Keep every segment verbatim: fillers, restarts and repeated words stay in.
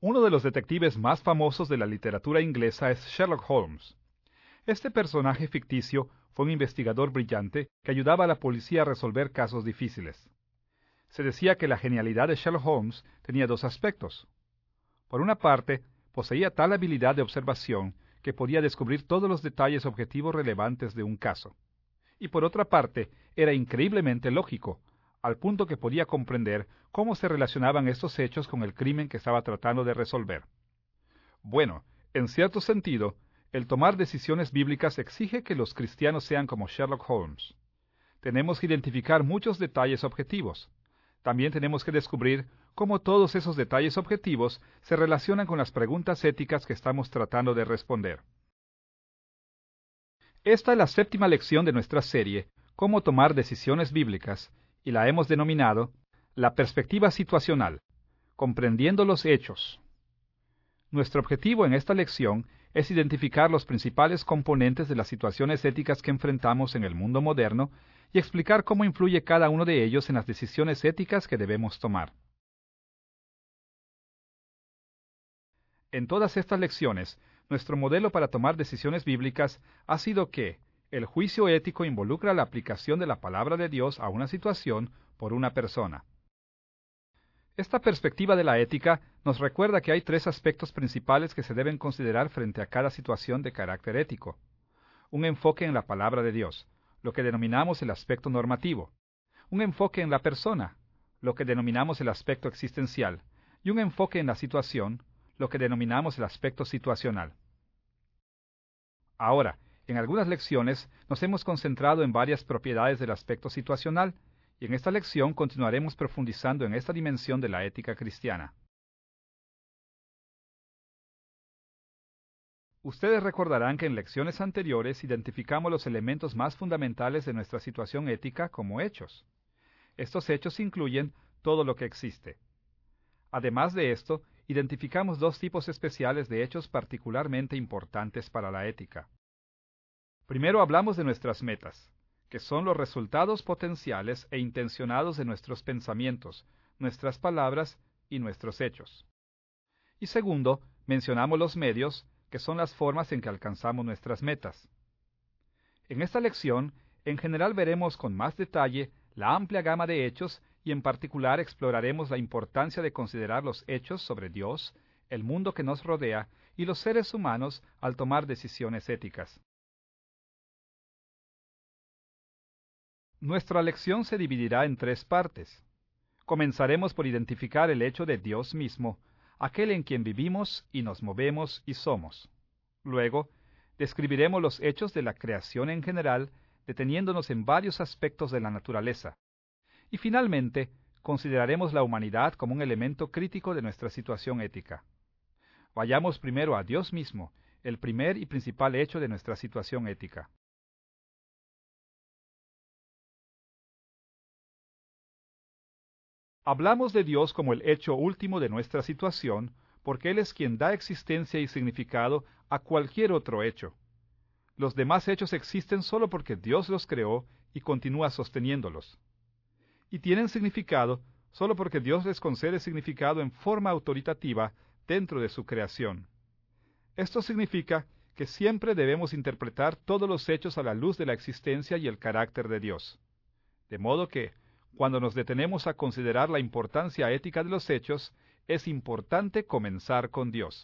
Uno de los detectives más famosos de la literatura inglesa es Sherlock Holmes. Este personaje ficticio fue un investigador brillante que ayudaba a la policía a resolver casos difíciles. Se decía que la genialidad de Sherlock Holmes tenía dos aspectos. Por una parte, poseía tal habilidad de observación que podía descubrir todos los detalles objetivos relevantes de un caso. Y por otra parte, era increíblemente lógico, al punto que podía comprender cómo se relacionaban estos hechos con el crimen que estaba tratando de resolver. Bueno, en cierto sentido, el tomar decisiones bíblicas exige que los cristianos sean como Sherlock Holmes. Tenemos que identificar muchos detalles objetivos. También tenemos que descubrir cómo todos esos detalles objetivos se relacionan con las preguntas éticas que estamos tratando de responder. Esta es la séptima lección de nuestra serie, Cómo tomar decisiones bíblicas, y la hemos denominado La perspectiva situacional, comprendiendo los hechos. Nuestro objetivo en esta lección es identificar los principales componentes de las situaciones éticas que enfrentamos en el mundo moderno y explicar cómo influye cada uno de ellos en las decisiones éticas que debemos tomar. En todas estas lecciones, nuestro modelo para tomar decisiones bíblicas ha sido que el juicio ético involucra la aplicación de la palabra de Dios a una situación por una persona. Esta perspectiva de la ética nos recuerda que hay tres aspectos principales que se deben considerar frente a cada situación de carácter ético. Un enfoque en la palabra de Dios, lo que denominamos el aspecto normativo. Un enfoque en la persona, lo que denominamos el aspecto existencial. Y un enfoque en la situación, lo que denominamos el aspecto situacional. Ahora, en algunas lecciones nos hemos concentrado en varias propiedades del aspecto situacional, y en esta lección continuaremos profundizando en esta dimensión de la ética cristiana. Ustedes recordarán que en lecciones anteriores identificamos los elementos más fundamentales de nuestra situación ética como hechos. Estos hechos incluyen todo lo que existe. Además de esto, identificamos dos tipos especiales de hechos particularmente importantes para la ética. Primero hablamos de nuestras metas, que son los resultados potenciales e intencionados de nuestros pensamientos, nuestras palabras y nuestros hechos. Y segundo, mencionamos los medios, que son las formas en que alcanzamos nuestras metas. En esta lección, en general veremos con más detalle la amplia gama de hechos y en particular exploraremos la importancia de considerar los hechos sobre Dios, el mundo que nos rodea y los seres humanos al tomar decisiones éticas. Nuestra lección se dividirá en tres partes. Comenzaremos por identificar el hecho de Dios mismo, aquel en quien vivimos y nos movemos y somos. Luego, describiremos los hechos de la creación en general, deteniéndonos en varios aspectos de la naturaleza. Y finalmente, consideraremos la humanidad como un elemento crítico de nuestra situación ética. Vayamos primero a Dios mismo, el primer y principal hecho de nuestra situación ética. Hablamos de Dios como el hecho último de nuestra situación, porque Él es quien da existencia y significado a cualquier otro hecho. Los demás hechos existen solo porque Dios los creó y continúa sosteniéndolos. Y tienen significado solo porque Dios les concede significado en forma autoritativa dentro de su creación. Esto significa que siempre debemos interpretar todos los hechos a la luz de la existencia y el carácter de Dios. De modo que, cuando nos detenemos a considerar la importancia ética de los hechos, es importante comenzar con Dios.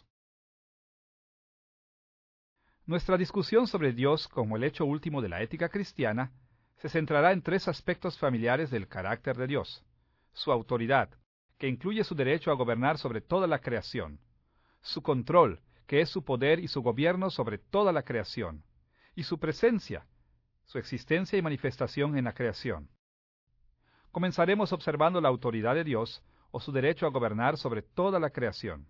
Nuestra discusión sobre Dios como el hecho último de la ética cristiana se centrará en tres aspectos familiares del carácter de Dios: su autoridad, que incluye su derecho a gobernar sobre toda la creación; su control, que es su poder y su gobierno sobre toda la creación; y su presencia, su existencia y manifestación en la creación. Comenzaremos observando la autoridad de Dios, o su derecho a gobernar sobre toda la creación.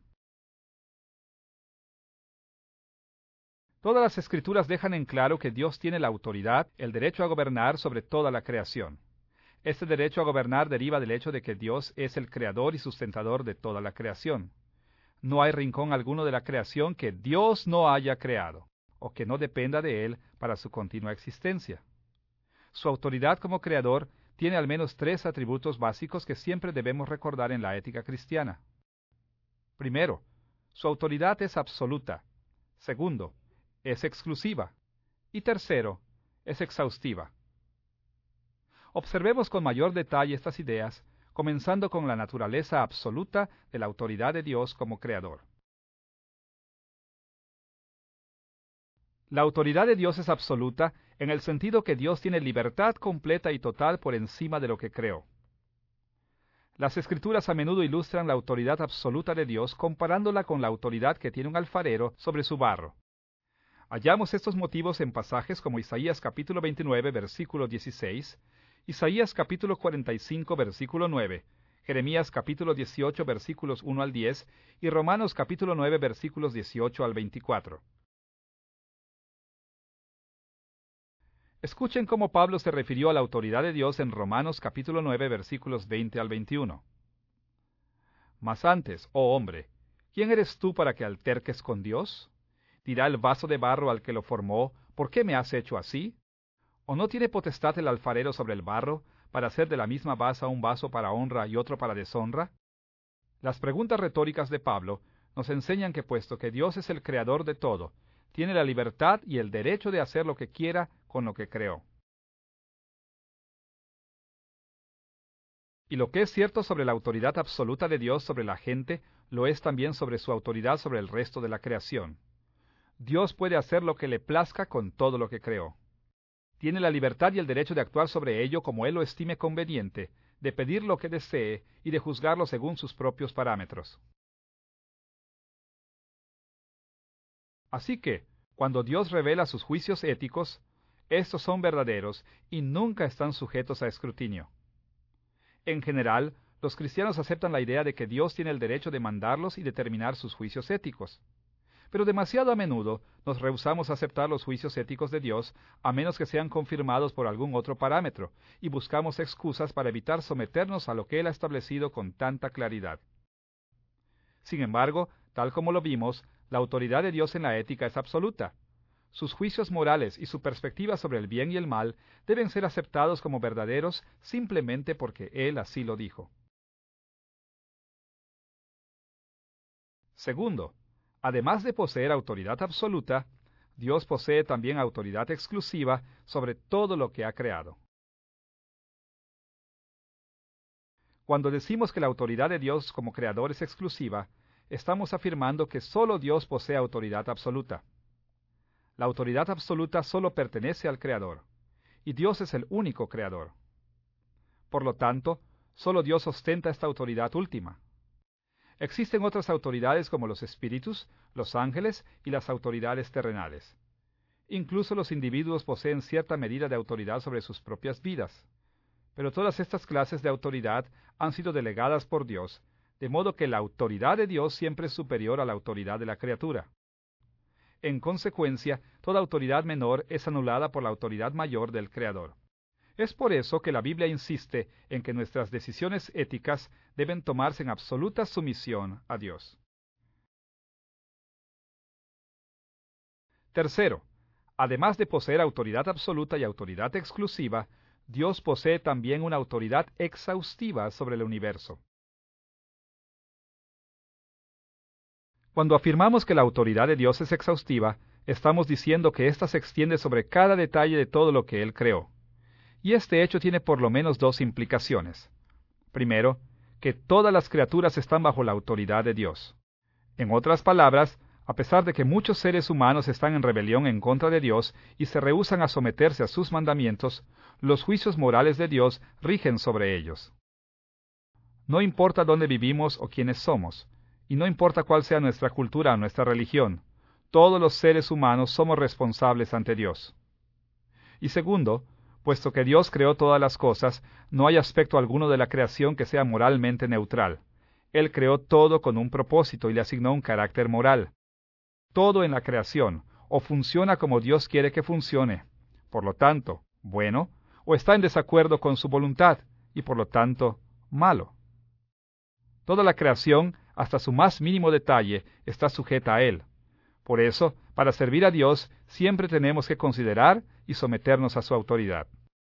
Todas las Escrituras dejan en claro que Dios tiene la autoridad, el derecho a gobernar sobre toda la creación. Este derecho a gobernar deriva del hecho de que Dios es el creador y sustentador de toda la creación. No hay rincón alguno de la creación que Dios no haya creado, o que no dependa de Él para su continua existencia. Su autoridad como creador tiene al menos tres atributos básicos que siempre debemos recordar en la ética cristiana. Primero, Su autoridad es absoluta. Segundo, es exclusiva. Y tercero, es exhaustiva. Observemos con mayor detalle estas ideas, comenzando con la naturaleza absoluta de la autoridad de Dios como creador. La autoridad de Dios es absoluta en el sentido que Dios tiene libertad completa y total por encima de lo que creó. Las Escrituras a menudo ilustran la autoridad absoluta de Dios comparándola con la autoridad que tiene un alfarero sobre su barro. Hallamos estos motivos en pasajes como Isaías capítulo veintinueve, versículo dieciséis, Isaías capítulo cuarenta y cinco, versículo nueve, Jeremías capítulo dieciocho, versículos uno al diez, y Romanos capítulo nueve, versículos dieciocho al veinticuatro. Escuchen cómo Pablo se refirió a la autoridad de Dios en Romanos capítulo nueve, versículos veinte al veintiuno. Mas antes, oh hombre, ¿quién eres tú para que alterques con Dios? ¿Dirá el vaso de barro al que lo formó, ¿por qué me has hecho así? ¿O no tiene potestad el alfarero sobre el barro, para hacer de la misma basa un vaso para honra y otro para deshonra? Las preguntas retóricas de Pablo nos enseñan que puesto que Dios es el creador de todo, tiene la libertad y el derecho de hacer lo que quiera con lo que creó. Y lo que es cierto sobre la autoridad absoluta de Dios sobre la gente, lo es también sobre su autoridad sobre el resto de la creación. Dios puede hacer lo que le plazca con todo lo que creó. Tiene la libertad y el derecho de actuar sobre ello como Él lo estime conveniente, de pedir lo que desee y de juzgarlo según sus propios parámetros. Así que, cuando Dios revela sus juicios éticos, estos son verdaderos y nunca están sujetos a escrutinio. En general, los cristianos aceptan la idea de que Dios tiene el derecho de mandarlos y determinar sus juicios éticos. Pero demasiado a menudo nos rehusamos a aceptar los juicios éticos de Dios a menos que sean confirmados por algún otro parámetro, y buscamos excusas para evitar someternos a lo que Él ha establecido con tanta claridad. Sin embargo, tal como lo vimos, la autoridad de Dios en la ética es absoluta. Sus juicios morales y su perspectiva sobre el bien y el mal deben ser aceptados como verdaderos simplemente porque Él así lo dijo. Segundo, además de poseer autoridad absoluta, Dios posee también autoridad exclusiva sobre todo lo que ha creado. Cuando decimos que la autoridad de Dios como creador es exclusiva, estamos afirmando que solo Dios posee autoridad absoluta. La autoridad absoluta solo pertenece al Creador, y Dios es el único Creador. Por lo tanto, solo Dios ostenta esta autoridad última. Existen otras autoridades como los espíritus, los ángeles y las autoridades terrenales. Incluso los individuos poseen cierta medida de autoridad sobre sus propias vidas. Pero todas estas clases de autoridad han sido delegadas por Dios, de modo que la autoridad de Dios siempre es superior a la autoridad de la criatura. En consecuencia, toda autoridad menor es anulada por la autoridad mayor del Creador. Es por eso que la Biblia insiste en que nuestras decisiones éticas deben tomarse en absoluta sumisión a Dios. Tercero, además de poseer autoridad absoluta y autoridad exclusiva, Dios posee también una autoridad exhaustiva sobre el universo. Cuando afirmamos que la autoridad de Dios es exhaustiva, estamos diciendo que ésta se extiende sobre cada detalle de todo lo que Él creó. Y este hecho tiene por lo menos dos implicaciones. Primero, que todas las criaturas están bajo la autoridad de Dios. En otras palabras, a pesar de que muchos seres humanos están en rebelión en contra de Dios y se rehúsan a someterse a sus mandamientos, los juicios morales de Dios rigen sobre ellos. No importa dónde vivimos o quiénes somos, y no importa cuál sea nuestra cultura o nuestra religión, todos los seres humanos somos responsables ante Dios. Y segundo, puesto que Dios creó todas las cosas, no hay aspecto alguno de la creación que sea moralmente neutral. Él creó todo con un propósito y le asignó un carácter moral. Todo en la creación o funciona como Dios quiere que funcione, por lo tanto, bueno, o está en desacuerdo con su voluntad, y por lo tanto, malo. Toda la creación, hasta su más mínimo detalle, está sujeta a Él. Por eso, para servir a Dios, siempre tenemos que considerar y someternos a su autoridad.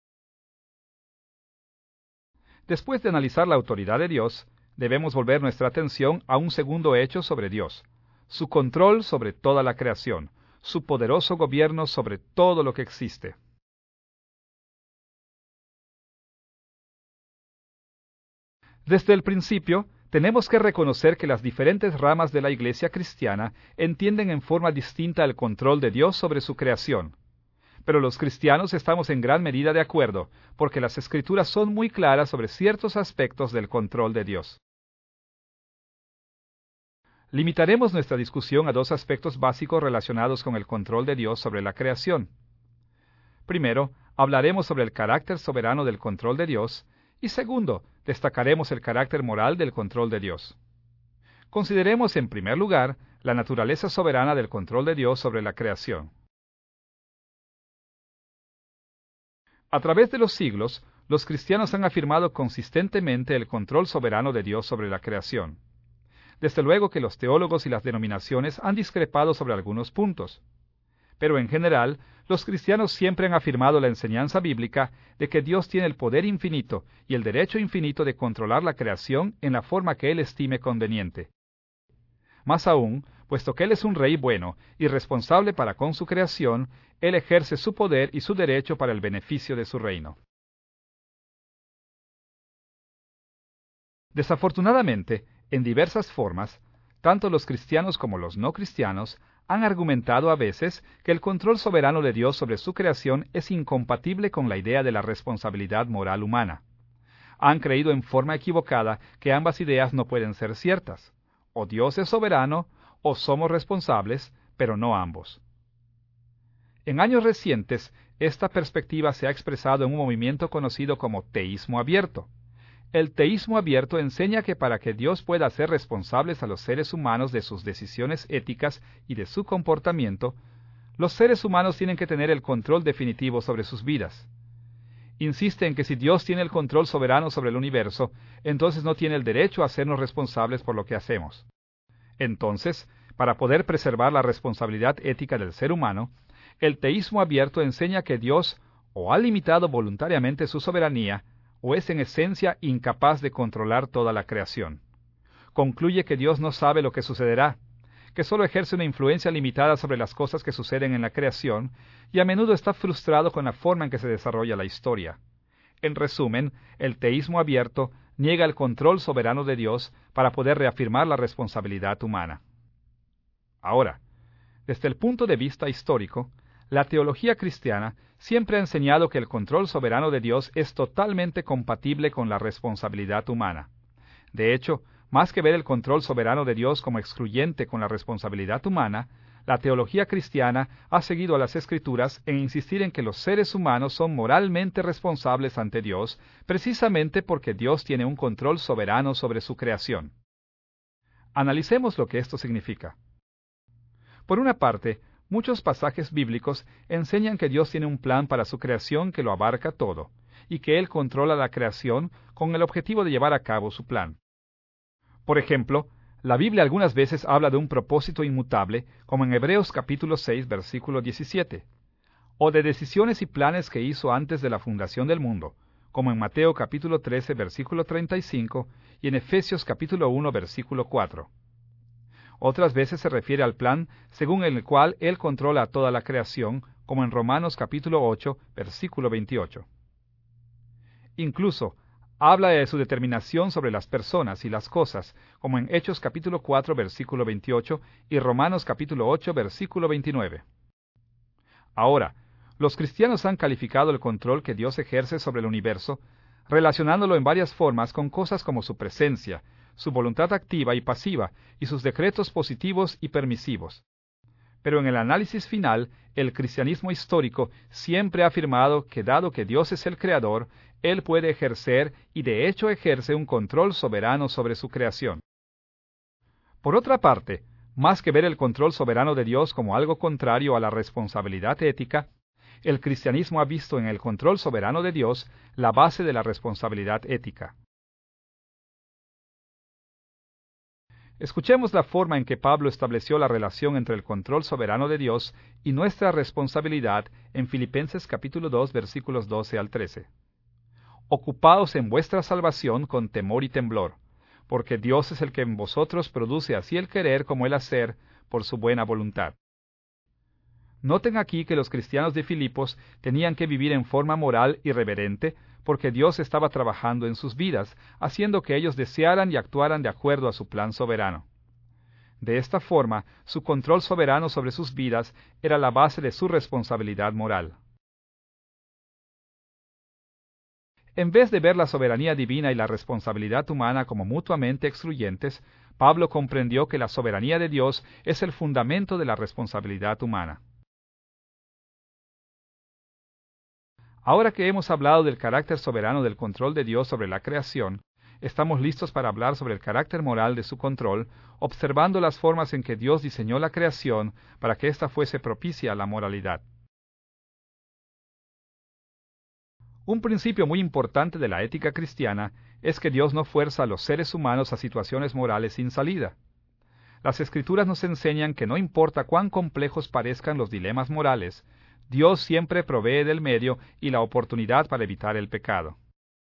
Después de analizar la autoridad de Dios, debemos volver nuestra atención a un segundo hecho sobre Dios, su control sobre toda la creación, su poderoso gobierno sobre todo lo que existe. Desde el principio, tenemos que reconocer que las diferentes ramas de la Iglesia cristiana entienden en forma distinta el control de Dios sobre su creación. Pero los cristianos estamos en gran medida de acuerdo, porque las Escrituras son muy claras sobre ciertos aspectos del control de Dios. Limitaremos nuestra discusión a dos aspectos básicos relacionados con el control de Dios sobre la creación. Primero, hablaremos sobre el carácter soberano del control de Dios, y segundo, destacaremos el carácter moral del control de Dios. Consideremos en primer lugar la naturaleza soberana del control de Dios sobre la creación. A través de los siglos, los cristianos han afirmado consistentemente el control soberano de Dios sobre la creación. Desde luego que los teólogos y las denominaciones han discrepado sobre algunos puntos. Pero en general, los cristianos siempre han afirmado la enseñanza bíblica de que Dios tiene el poder infinito y el derecho infinito de controlar la creación en la forma que Él estime conveniente. Más aún, puesto que Él es un rey bueno y responsable para con su creación, Él ejerce su poder y su derecho para el beneficio de su reino. Desafortunadamente, en diversas formas, tanto los cristianos como los no cristianos han argumentado a veces que el control soberano de Dios sobre su creación es incompatible con la idea de la responsabilidad moral humana. Han creído en forma equivocada que ambas ideas no pueden ser ciertas. O Dios es soberano, o somos responsables, pero no ambos. En años recientes, esta perspectiva se ha expresado en un movimiento conocido como teísmo abierto. El teísmo abierto enseña que para que Dios pueda hacer responsables a los seres humanos de sus decisiones éticas y de su comportamiento, los seres humanos tienen que tener el control definitivo sobre sus vidas. Insiste en que si Dios tiene el control soberano sobre el universo, entonces no tiene el derecho a hacernos responsables por lo que hacemos. Entonces, para poder preservar la responsabilidad ética del ser humano, el teísmo abierto enseña que Dios o ha limitado voluntariamente su soberanía, o es en esencia incapaz de controlar toda la creación. Concluye que Dios no sabe lo que sucederá, que solo ejerce una influencia limitada sobre las cosas que suceden en la creación, y a menudo está frustrado con la forma en que se desarrolla la historia. En resumen, el teísmo abierto niega el control soberano de Dios para poder reafirmar la responsabilidad humana. Ahora, desde el punto de vista histórico, la teología cristiana siempre ha enseñado que el control soberano de Dios es totalmente compatible con la responsabilidad humana. De hecho, más que ver el control soberano de Dios como excluyente con la responsabilidad humana, la teología cristiana ha seguido a las Escrituras en insistir en que los seres humanos son moralmente responsables ante Dios, precisamente porque Dios tiene un control soberano sobre su creación. Analicemos lo que esto significa. Por una parte, muchos pasajes bíblicos enseñan que Dios tiene un plan para su creación que lo abarca todo, y que Él controla la creación con el objetivo de llevar a cabo su plan. Por ejemplo, la Biblia algunas veces habla de un propósito inmutable, como en Hebreos capítulo seis, versículo diecisiete, o de decisiones y planes que hizo antes de la fundación del mundo, como en Mateo capítulo trece, versículo treinta y cinco, y en Efesios capítulo uno, versículo cuatro. Otras veces se refiere al plan según el cual Él controla a toda la creación, como en Romanos capítulo ocho, versículo veintiocho. Incluso, habla de su determinación sobre las personas y las cosas, como en Hechos capítulo cuatro, versículo veintiocho, y Romanos capítulo ocho, versículo veintinueve. Ahora, los cristianos han calificado el control que Dios ejerce sobre el universo, relacionándolo en varias formas con cosas como su presencia, su voluntad activa y pasiva, y sus decretos positivos y permisivos. Pero en el análisis final, el cristianismo histórico siempre ha afirmado que dado que Dios es el creador, Él puede ejercer, y de hecho ejerce, un control soberano sobre su creación. Por otra parte, más que ver el control soberano de Dios como algo contrario a la responsabilidad ética, el cristianismo ha visto en el control soberano de Dios la base de la responsabilidad ética. Escuchemos la forma en que Pablo estableció la relación entre el control soberano de Dios y nuestra responsabilidad en Filipenses capítulo dos, versículos doce al trece. Ocupaos en vuestra salvación con temor y temblor, porque Dios es el que en vosotros produce así el querer como el hacer por su buena voluntad. Noten aquí que los cristianos de Filipos tenían que vivir en forma moral y reverente, porque Dios estaba trabajando en sus vidas, haciendo que ellos desearan y actuaran de acuerdo a su plan soberano. De esta forma, su control soberano sobre sus vidas era la base de su responsabilidad moral. En vez de ver la soberanía divina y la responsabilidad humana como mutuamente excluyentes, Pablo comprendió que la soberanía de Dios es el fundamento de la responsabilidad humana. Ahora que hemos hablado del carácter soberano del control de Dios sobre la creación, estamos listos para hablar sobre el carácter moral de su control, observando las formas en que Dios diseñó la creación para que ésta fuese propicia a la moralidad. Un principio muy importante de la ética cristiana es que Dios no fuerza a los seres humanos a situaciones morales sin salida. Las Escrituras nos enseñan que no importa cuán complejos parezcan los dilemas morales, Dios siempre provee del medio y la oportunidad para evitar el pecado.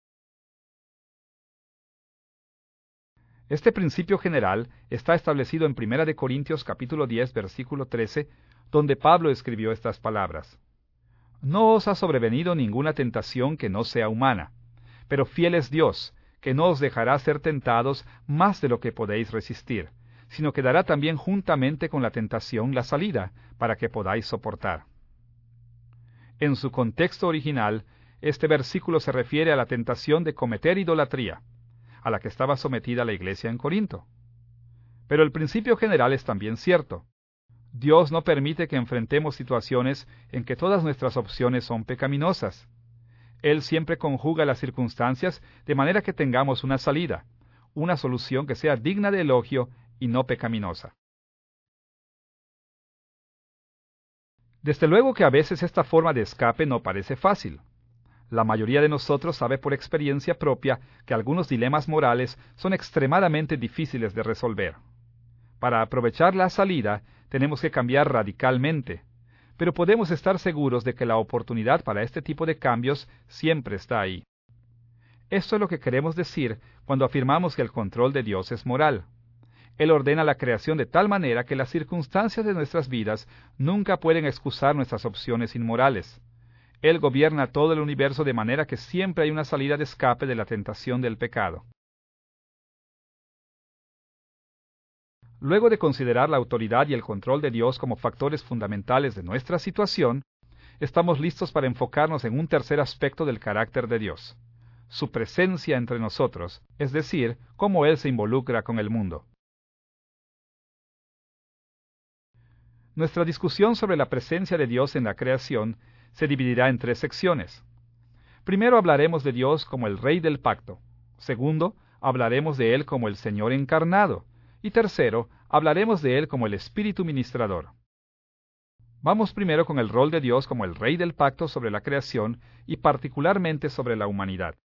Este principio general está establecido en primera de Corintios capítulo diez, versículo trece, donde Pablo escribió estas palabras: No os ha sobrevenido ninguna tentación que no sea humana, pero fiel es Dios, que no os dejará ser tentados más de lo que podéis resistir, sino que dará también juntamente con la tentación la salida, para que podáis soportar. En su contexto original, este versículo se refiere a la tentación de cometer idolatría, a la que estaba sometida la iglesia en Corinto. Pero el principio general es también cierto. Dios no permite que enfrentemos situaciones en que todas nuestras opciones son pecaminosas. Él siempre conjuga las circunstancias de manera que tengamos una salida, una solución que sea digna de elogio y no pecaminosa. Desde luego que a veces esta forma de escape no parece fácil. La mayoría de nosotros sabe por experiencia propia que algunos dilemas morales son extremadamente difíciles de resolver. Para aprovechar la salida, tenemos que cambiar radicalmente, pero podemos estar seguros de que la oportunidad para este tipo de cambios siempre está ahí. Esto es lo que queremos decir cuando afirmamos que el control de Dios es moral. Él ordena la creación de tal manera que las circunstancias de nuestras vidas nunca pueden excusar nuestras opciones inmorales. Él gobierna todo el universo de manera que siempre hay una salida de escape de la tentación del pecado. Luego de considerar la autoridad y el control de Dios como factores fundamentales de nuestra situación, estamos listos para enfocarnos en un tercer aspecto del carácter de Dios: su presencia entre nosotros, es decir, cómo Él se involucra con el mundo. Nuestra discusión sobre la presencia de Dios en la creación se dividirá en tres secciones. Primero hablaremos de Dios como el Rey del Pacto. Segundo, hablaremos de Él como el Señor encarnado. Y tercero, hablaremos de Él como el Espíritu ministrador. Vamos primero con el rol de Dios como el Rey del Pacto sobre la creación y particularmente sobre la humanidad.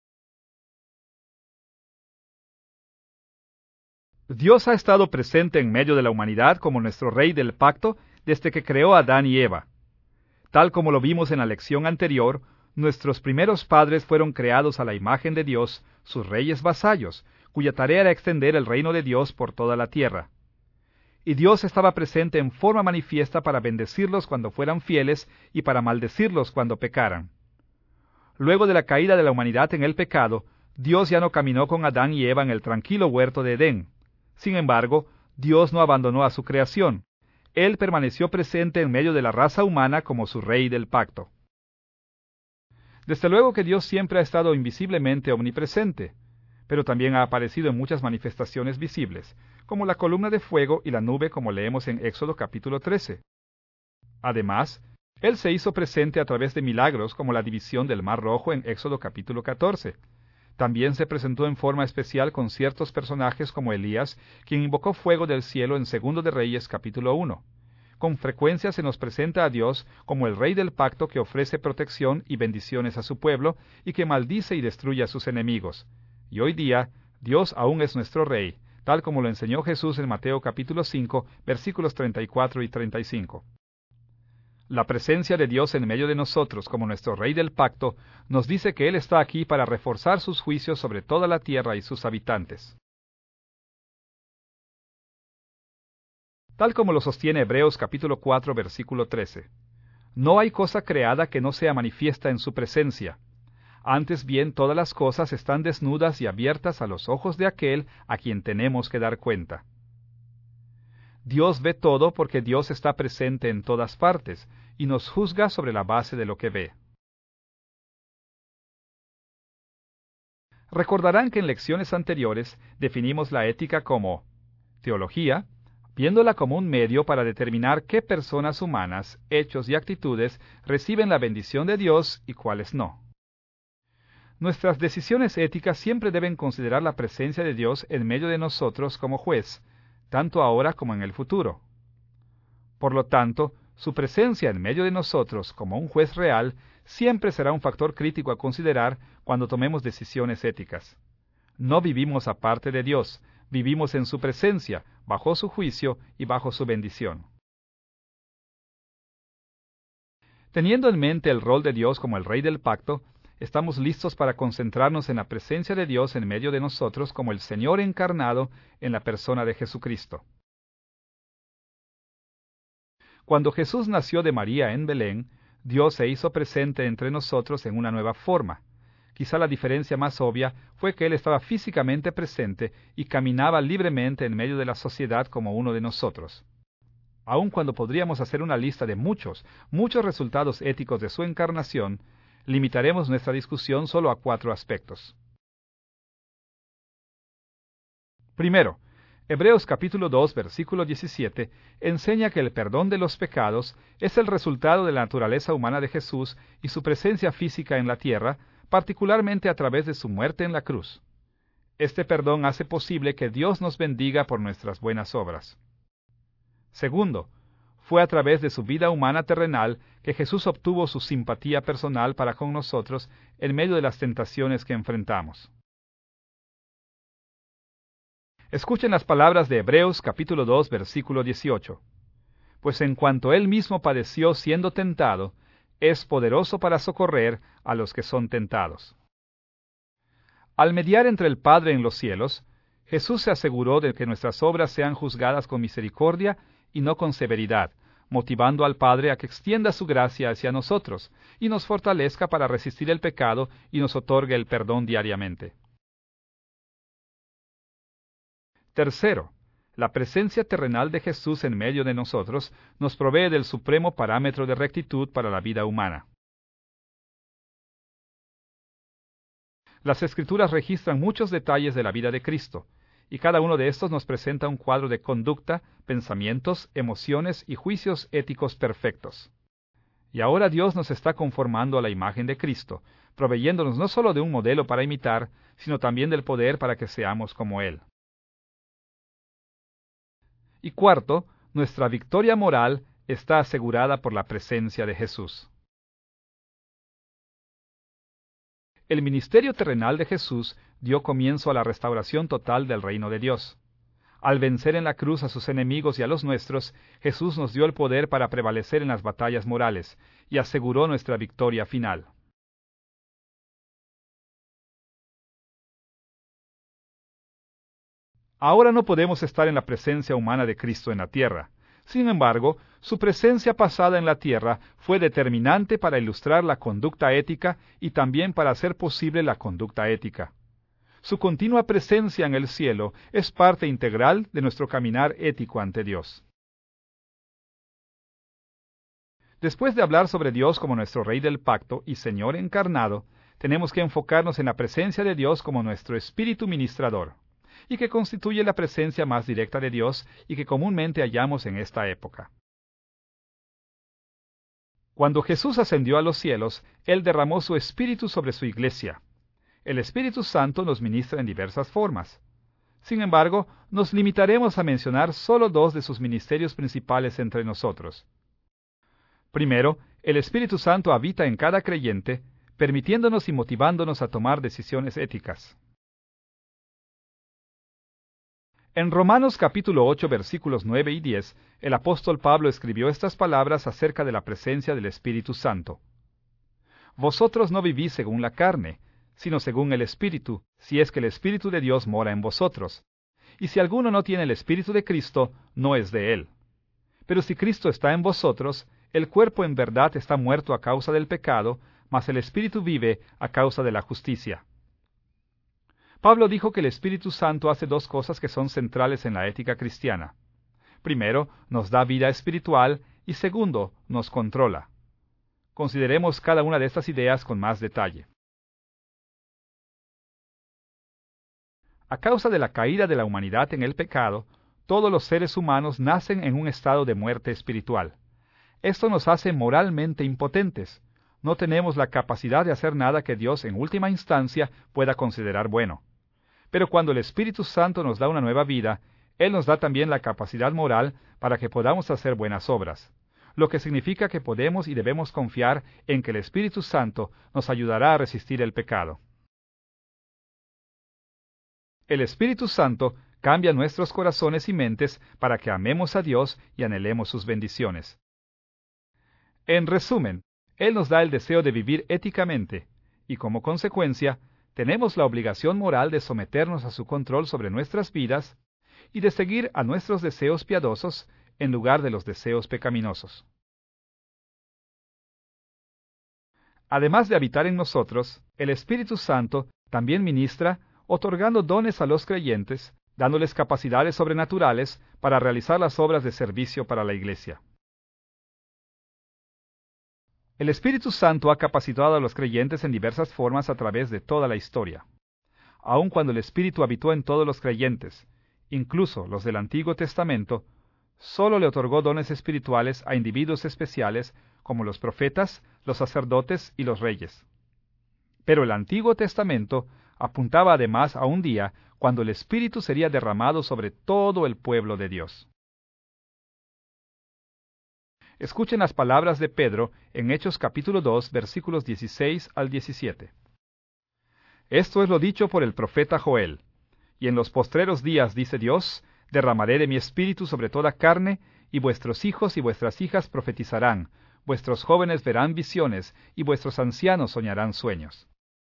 Dios ha estado presente en medio de la humanidad como nuestro Rey del Pacto desde que creó a Adán y Eva. Tal como lo vimos en la lección anterior, nuestros primeros padres fueron creados a la imagen de Dios, sus reyes vasallos, cuya tarea era extender el reino de Dios por toda la tierra. Y Dios estaba presente en forma manifiesta para bendecirlos cuando fueran fieles y para maldecirlos cuando pecaran. Luego de la caída de la humanidad en el pecado, Dios ya no caminó con Adán y Eva en el tranquilo huerto de Edén. Sin embargo, Dios no abandonó a su creación. Él permaneció presente en medio de la raza humana como su Rey del Pacto. Desde luego que Dios siempre ha estado invisiblemente omnipresente, pero también ha aparecido en muchas manifestaciones visibles, como la columna de fuego y la nube, como leemos en Éxodo capítulo trece. Además, Él se hizo presente a través de milagros como la división del Mar Rojo en Éxodo capítulo catorce. También se presentó en forma especial con ciertos personajes como Elías, quien invocó fuego del cielo en Segundo de Reyes capítulo uno. Con frecuencia se nos presenta a Dios como el Rey del Pacto que ofrece protección y bendiciones a su pueblo y que maldice y destruye a sus enemigos. Y hoy día, Dios aún es nuestro Rey, tal como lo enseñó Jesús en Mateo capítulo cinco, versículos treinta y cuatro y treinta y cinco. La presencia de Dios en medio de nosotros como nuestro Rey del Pacto nos dice que Él está aquí para reforzar sus juicios sobre toda la tierra y sus habitantes. tal como lo sostiene Hebreos capítulo cuatro, versículo trece. No hay cosa creada que no sea manifiesta en su presencia. Antes bien, todas las cosas están desnudas y abiertas a los ojos de aquel a quien tenemos que dar cuenta. Dios ve todo porque Dios está presente en todas partes y nos juzga sobre la base de lo que ve. Recordarán que en lecciones anteriores definimos la ética como teología, viéndola como un medio para determinar qué personas humanas, hechos y actitudes reciben la bendición de Dios y cuáles no. Nuestras decisiones éticas siempre deben considerar la presencia de Dios en medio de nosotros como juez, tanto ahora como en el futuro. Por lo tanto, su presencia en medio de nosotros como un juez real siempre será un factor crítico a considerar cuando tomemos decisiones éticas. No vivimos aparte de Dios, vivimos en su presencia, bajo su juicio y bajo su bendición. Teniendo en mente el rol de Dios como el Rey del Pacto, estamos listos para concentrarnos en la presencia de Dios en medio de nosotros como el Señor encarnado en la persona de Jesucristo. Cuando Jesús nació de María en Belén, Dios se hizo presente entre nosotros en una nueva forma. Quizá la diferencia más obvia fue que Él estaba físicamente presente y caminaba libremente en medio de la sociedad como uno de nosotros. Aun cuando podríamos hacer una lista de muchos, muchos resultados éticos de su encarnación, limitaremos nuestra discusión solo a cuatro aspectos. Primero, Hebreos capítulo dos, versículo diecisiete, enseña que el perdón de los pecados es el resultado de la naturaleza humana de Jesús y su presencia física en la tierra, particularmente a través de su muerte en la cruz. Este perdón hace posible que Dios nos bendiga por nuestras buenas obras. Segundo, fue a través de su vida humana terrenal que Jesús obtuvo su simpatía personal para con nosotros en medio de las tentaciones que enfrentamos. Escuchen las palabras de Hebreos capítulo dos, versículo dieciocho. Pues en cuanto Él mismo padeció siendo tentado, es poderoso para socorrer a los que son tentados. Al mediar entre el Padre en los cielos, Jesús se aseguró de que nuestras obras sean juzgadas con misericordia y no con severidad, motivando al Padre a que extienda su gracia hacia nosotros y nos fortalezca para resistir el pecado y nos otorgue el perdón diariamente. Tercero, la presencia terrenal de Jesús en medio de nosotros nos provee del supremo parámetro de rectitud para la vida humana. Las Escrituras registran muchos detalles de la vida de Cristo, y cada uno de estos nos presenta un cuadro de conducta, pensamientos, emociones y juicios éticos perfectos. Y ahora Dios nos está conformando a la imagen de Cristo, proveyéndonos no solo de un modelo para imitar, sino también del poder para que seamos como Él. Y cuarto, nuestra victoria moral está asegurada por la presencia de Jesús. El ministerio terrenal de Jesús dio comienzo a la restauración total del reino de Dios. Al vencer en la cruz a sus enemigos y a los nuestros, Jesús nos dio el poder para prevalecer en las batallas morales y aseguró nuestra victoria final. Ahora no podemos estar en la presencia humana de Cristo en la tierra. Sin embargo, su presencia pasada en la tierra fue determinante para ilustrar la conducta ética y también para hacer posible la conducta ética. Su continua presencia en el cielo es parte integral de nuestro caminar ético ante Dios. Después de hablar sobre Dios como nuestro Rey del Pacto y Señor encarnado, tenemos que enfocarnos en la presencia de Dios como nuestro Espíritu ministrador, y que constituye la presencia más directa de Dios y que comúnmente hallamos en esta época. Cuando Jesús ascendió a los cielos, Él derramó su Espíritu sobre su iglesia. El Espíritu Santo nos ministra en diversas formas. Sin embargo, nos limitaremos a mencionar solo dos de sus ministerios principales entre nosotros. Primero, el Espíritu Santo habita en cada creyente, permitiéndonos y motivándonos a tomar decisiones éticas. En Romanos capítulo ocho versículos nueve y diez, el apóstol Pablo escribió estas palabras acerca de la presencia del Espíritu Santo. Vosotros no vivís según la carne, sino según el Espíritu, si es que el Espíritu de Dios mora en vosotros. Y si alguno no tiene el Espíritu de Cristo, no es de él. Pero si Cristo está en vosotros, el cuerpo en verdad está muerto a causa del pecado, mas el Espíritu vive a causa de la justicia. Pablo dijo que el Espíritu Santo hace dos cosas que son centrales en la ética cristiana. Primero, nos da vida espiritual y segundo, nos controla. Consideremos cada una de estas ideas con más detalle. A causa de la caída de la humanidad en el pecado, todos los seres humanos nacen en un estado de muerte espiritual. Esto nos hace moralmente impotentes. No tenemos la capacidad de hacer nada que Dios en última instancia pueda considerar bueno. Pero cuando el Espíritu Santo nos da una nueva vida, Él nos da también la capacidad moral para que podamos hacer buenas obras, lo que significa que podemos y debemos confiar en que el Espíritu Santo nos ayudará a resistir el pecado. El Espíritu Santo cambia nuestros corazones y mentes para que amemos a Dios y anhelemos sus bendiciones. En resumen, Él nos da el deseo de vivir éticamente, y como consecuencia, tenemos la obligación moral de someternos a su control sobre nuestras vidas y de seguir a nuestros deseos piadosos en lugar de los deseos pecaminosos. Además de habitar en nosotros, el Espíritu Santo también ministra, otorgando dones a los creyentes, dándoles capacidades sobrenaturales para realizar las obras de servicio para la Iglesia. El Espíritu Santo ha capacitado a los creyentes en diversas formas a través de toda la historia. Aun cuando el Espíritu habitó en todos los creyentes, incluso los del Antiguo Testamento, solo le otorgó dones espirituales a individuos especiales como los profetas, los sacerdotes y los reyes. Pero el Antiguo Testamento apuntaba además a un día cuando el Espíritu sería derramado sobre todo el pueblo de Dios. Escuchen las palabras de Pedro en Hechos capítulo dos, versículos dieciséis al diecisiete. Esto es lo dicho por el profeta Joel. Y en los postreros días, dice Dios, derramaré de mi espíritu sobre toda carne, y vuestros hijos y vuestras hijas profetizarán, vuestros jóvenes verán visiones, y vuestros ancianos soñarán sueños.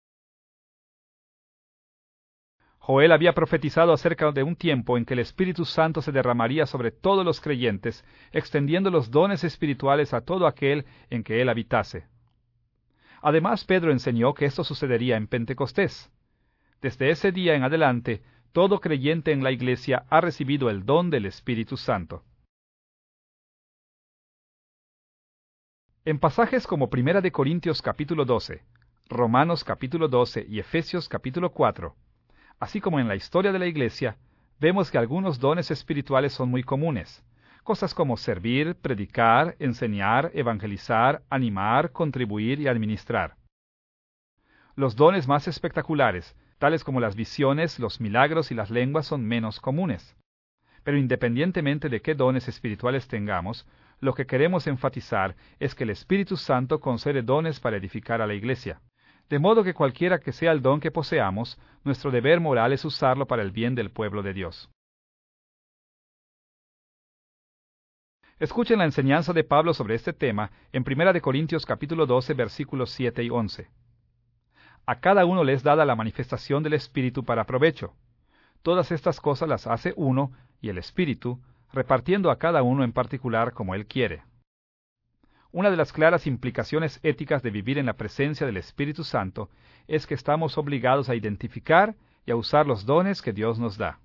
Joel había profetizado acerca de un tiempo en que el Espíritu Santo se derramaría sobre todos los creyentes, extendiendo los dones espirituales a todo aquel en que él habitase. Además, Pedro enseñó que esto sucedería en Pentecostés. Desde ese día en adelante, todo creyente en la Iglesia ha recibido el don del Espíritu Santo. En pasajes como Primera de Corintios capítulo doce, Romanos capítulo doce y Efesios capítulo cuatro, así como en la historia de la Iglesia, vemos que algunos dones espirituales son muy comunes, cosas como servir, predicar, enseñar, evangelizar, animar, contribuir y administrar. Los dones más espectaculares, tales como las visiones, los milagros y las lenguas, son menos comunes. Pero independientemente de qué dones espirituales tengamos, lo que queremos enfatizar es que el Espíritu Santo concede dones para edificar a la Iglesia. De modo que cualquiera que sea el don que poseamos, nuestro deber moral es usarlo para el bien del pueblo de Dios. Escuchen la enseñanza de Pablo sobre este tema en Primera de Corintios capítulo doce, versículos siete y once. A cada uno le es dada la manifestación del Espíritu para provecho. Todas estas cosas las hace uno, y el Espíritu, repartiendo a cada uno en particular como él quiere. Una de las claras implicaciones éticas de vivir en la presencia del Espíritu Santo es que estamos obligados a identificar y a usar los dones que Dios nos da.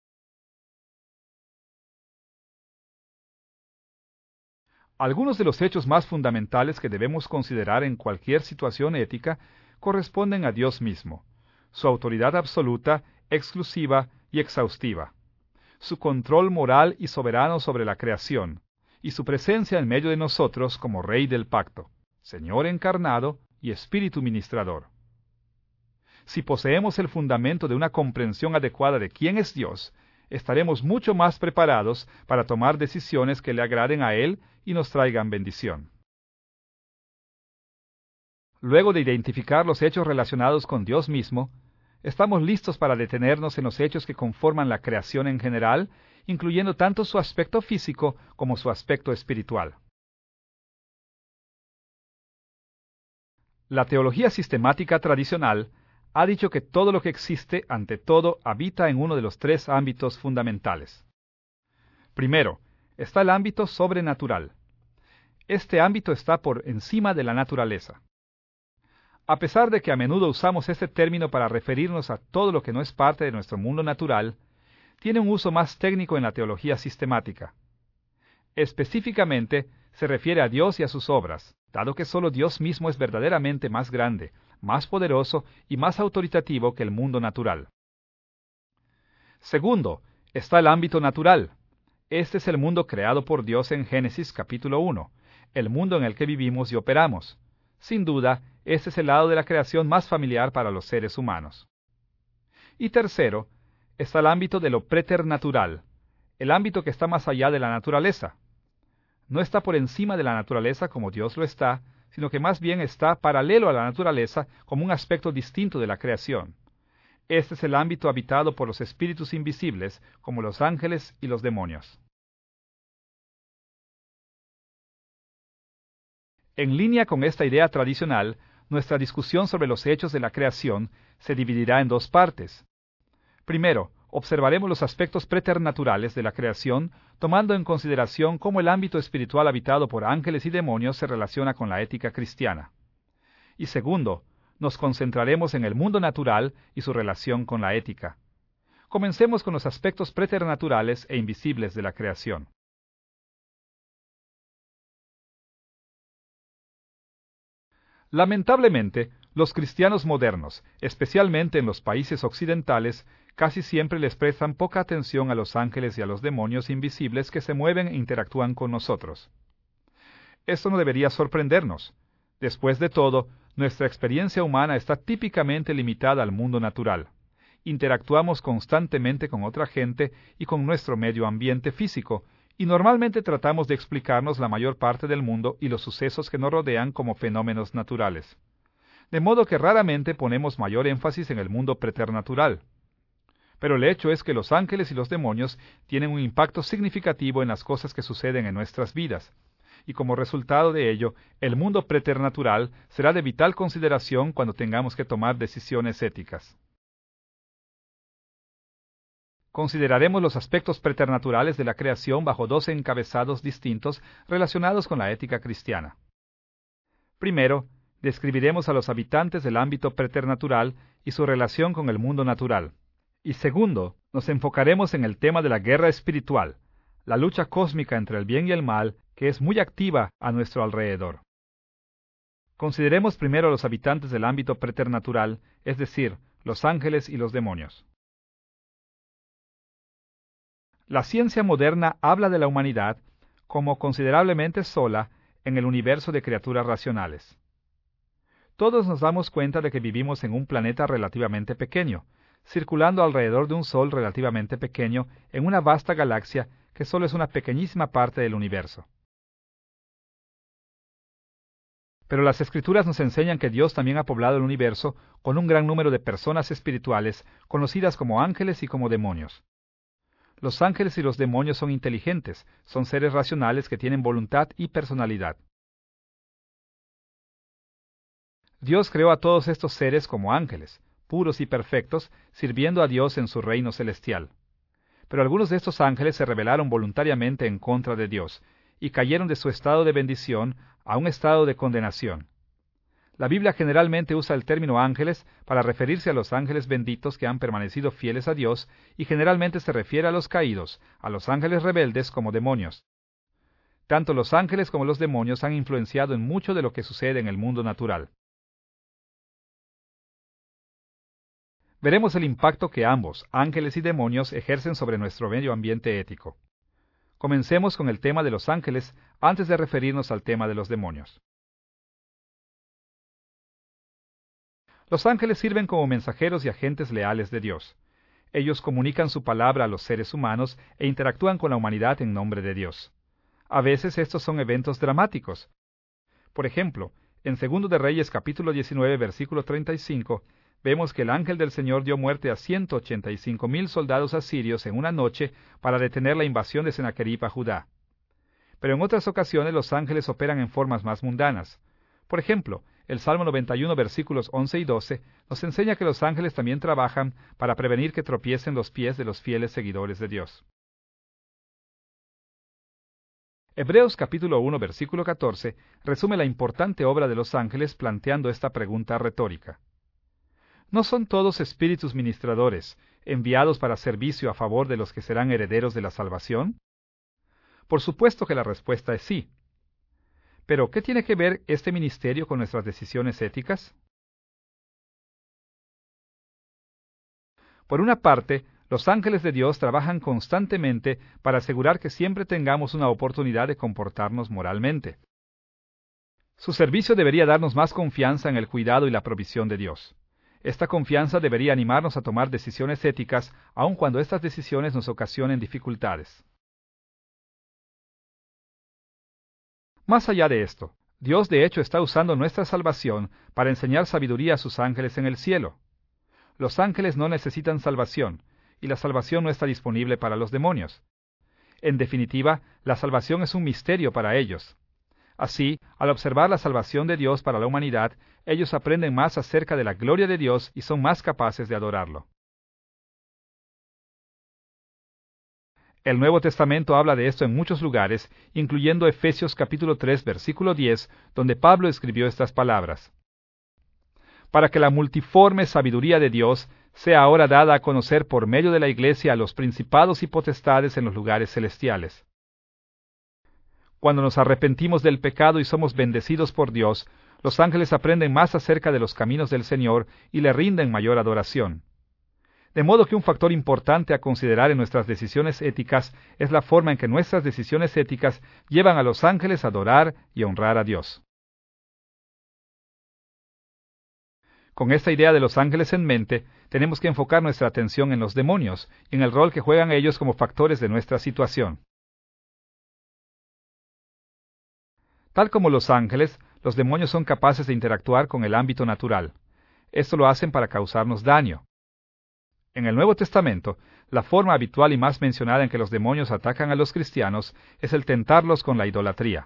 Algunos de los hechos más fundamentales que debemos considerar en cualquier situación ética corresponden a Dios mismo, su autoridad absoluta, exclusiva y exhaustiva, su control moral y soberano sobre la creación, y su presencia en medio de nosotros como Rey del pacto, Señor encarnado y Espíritu ministrador. Si poseemos el fundamento de una comprensión adecuada de quién es Dios, estaremos mucho más preparados para tomar decisiones que le agraden a Él y nos traigan bendición. Luego de identificar los hechos relacionados con Dios mismo, estamos listos para detenernos en los hechos que conforman la creación en general, incluyendo tanto su aspecto físico como su aspecto espiritual. La teología sistemática tradicional ha dicho que todo lo que existe, ante todo, habita en uno de los tres ámbitos fundamentales. Primero, está el ámbito sobrenatural. Este ámbito está por encima de la naturaleza. A pesar de que a menudo usamos este término para referirnos a todo lo que no es parte de nuestro mundo natural, tiene un uso más técnico en la teología sistemática. Específicamente, se refiere a Dios y a sus obras, dado que solo Dios mismo es verdaderamente más grande, más poderoso y más autoritativo que el mundo natural. Segundo, está el ámbito natural. Este es el mundo creado por Dios en Génesis capítulo uno, el mundo en el que vivimos y operamos. Sin duda, este es el lado de la creación más familiar para los seres humanos. Y tercero, está el ámbito de lo preternatural, el ámbito que está más allá de la naturaleza. No está por encima de la naturaleza como Dios lo está, sino que más bien está paralelo a la naturaleza como un aspecto distinto de la creación. Este es el ámbito habitado por los espíritus invisibles, como los ángeles y los demonios. En línea con esta idea tradicional, nuestra discusión sobre los hechos de la creación se dividirá en dos partes. Primero, observaremos los aspectos preternaturales de la creación, tomando en consideración cómo el ámbito espiritual habitado por ángeles y demonios se relaciona con la ética cristiana. Y segundo, nos concentraremos en el mundo natural y su relación con la ética. Comencemos con los aspectos preternaturales e invisibles de la creación. Lamentablemente, los cristianos modernos, especialmente en los países occidentales, casi siempre les prestan poca atención a los ángeles y a los demonios invisibles que se mueven e interactúan con nosotros. Esto no debería sorprendernos. Después de todo, nuestra experiencia humana está típicamente limitada al mundo natural. Interactuamos constantemente con otra gente y con nuestro medio ambiente físico, y normalmente tratamos de explicarnos la mayor parte del mundo y los sucesos que nos rodean como fenómenos naturales. De modo que raramente ponemos mayor énfasis en el mundo preternatural. Pero el hecho es que los ángeles y los demonios tienen un impacto significativo en las cosas que suceden en nuestras vidas, y como resultado de ello, el mundo preternatural será de vital consideración cuando tengamos que tomar decisiones éticas. Consideraremos los aspectos preternaturales de la creación bajo dos encabezados distintos relacionados con la ética cristiana. Primero, describiremos a los habitantes del ámbito preternatural y su relación con el mundo natural. Y segundo, nos enfocaremos en el tema de la guerra espiritual, la lucha cósmica entre el bien y el mal, que es muy activa a nuestro alrededor. Consideremos primero a los habitantes del ámbito preternatural, es decir, los ángeles y los demonios. La ciencia moderna habla de la humanidad como considerablemente sola en el universo de criaturas racionales. Todos nos damos cuenta de que vivimos en un planeta relativamente pequeño, circulando alrededor de un sol relativamente pequeño en una vasta galaxia que solo es una pequeñísima parte del universo. Pero las Escrituras nos enseñan que Dios también ha poblado el universo con un gran número de personas espirituales, conocidas como ángeles y como demonios. Los ángeles y los demonios son inteligentes, son seres racionales que tienen voluntad y personalidad. Dios creó a todos estos seres como ángeles, puros y perfectos, sirviendo a Dios en su reino celestial. Pero algunos de estos ángeles se rebelaron voluntariamente en contra de Dios, y cayeron de su estado de bendición a un estado de condenación. La Biblia generalmente usa el término ángeles para referirse a los ángeles benditos que han permanecido fieles a Dios, y generalmente se refiere a los caídos, a los ángeles rebeldes como demonios. Tanto los ángeles como los demonios han influenciado en mucho de lo que sucede en el mundo natural. Veremos el impacto que ambos, ángeles y demonios, ejercen sobre nuestro medio ambiente ético. Comencemos con el tema de los ángeles antes de referirnos al tema de los demonios. Los ángeles sirven como mensajeros y agentes leales de Dios. Ellos comunican su palabra a los seres humanos e interactúan con la humanidad en nombre de Dios. A veces estos son eventos dramáticos. Por ejemplo, en Segundo de Reyes capítulo diecinueve versículo treinta y cinco, vemos que el ángel del Señor dio muerte a ciento ochenta y cinco mil soldados asirios en una noche para detener la invasión de Sennacherib a Judá. Pero en otras ocasiones los ángeles operan en formas más mundanas. Por ejemplo, el Salmo noventa y uno versículos once y doce nos enseña que los ángeles también trabajan para prevenir que tropiecen los pies de los fieles seguidores de Dios. Hebreos capítulo uno versículo catorce resume la importante obra de los ángeles planteando esta pregunta retórica. ¿No son todos espíritus ministradores, enviados para servicio a favor de los que serán herederos de la salvación? Por supuesto que la respuesta es sí. Pero, ¿qué tiene que ver este ministerio con nuestras decisiones éticas? Por una parte, los ángeles de Dios trabajan constantemente para asegurar que siempre tengamos una oportunidad de comportarnos moralmente. Su servicio debería darnos más confianza en el cuidado y la provisión de Dios. Esta confianza debería animarnos a tomar decisiones éticas, aun cuando estas decisiones nos ocasionen dificultades. Más allá de esto, Dios de hecho está usando nuestra salvación para enseñar sabiduría a sus ángeles en el cielo. Los ángeles no necesitan salvación, y la salvación no está disponible para los demonios. En definitiva, la salvación es un misterio para ellos. Así, al observar la salvación de Dios para la humanidad, ellos aprenden más acerca de la gloria de Dios y son más capaces de adorarlo. El Nuevo Testamento habla de esto en muchos lugares, incluyendo Efesios capítulo tres, versículo diez, donde Pablo escribió estas palabras: para que la multiforme sabiduría de Dios sea ahora dada a conocer por medio de la Iglesia a los principados y potestades en los lugares celestiales. Cuando nos arrepentimos del pecado y somos bendecidos por Dios, los ángeles aprenden más acerca de los caminos del Señor y le rinden mayor adoración. De modo que un factor importante a considerar en nuestras decisiones éticas es la forma en que nuestras decisiones éticas llevan a los ángeles a adorar y honrar a Dios. Con esta idea de los ángeles en mente, tenemos que enfocar nuestra atención en los demonios y en el rol que juegan ellos como factores de nuestra situación. Tal como los ángeles, los demonios son capaces de interactuar con el ámbito natural. Esto lo hacen para causarnos daño. En el Nuevo Testamento, la forma habitual y más mencionada en que los demonios atacan a los cristianos es el tentarlos con la idolatría.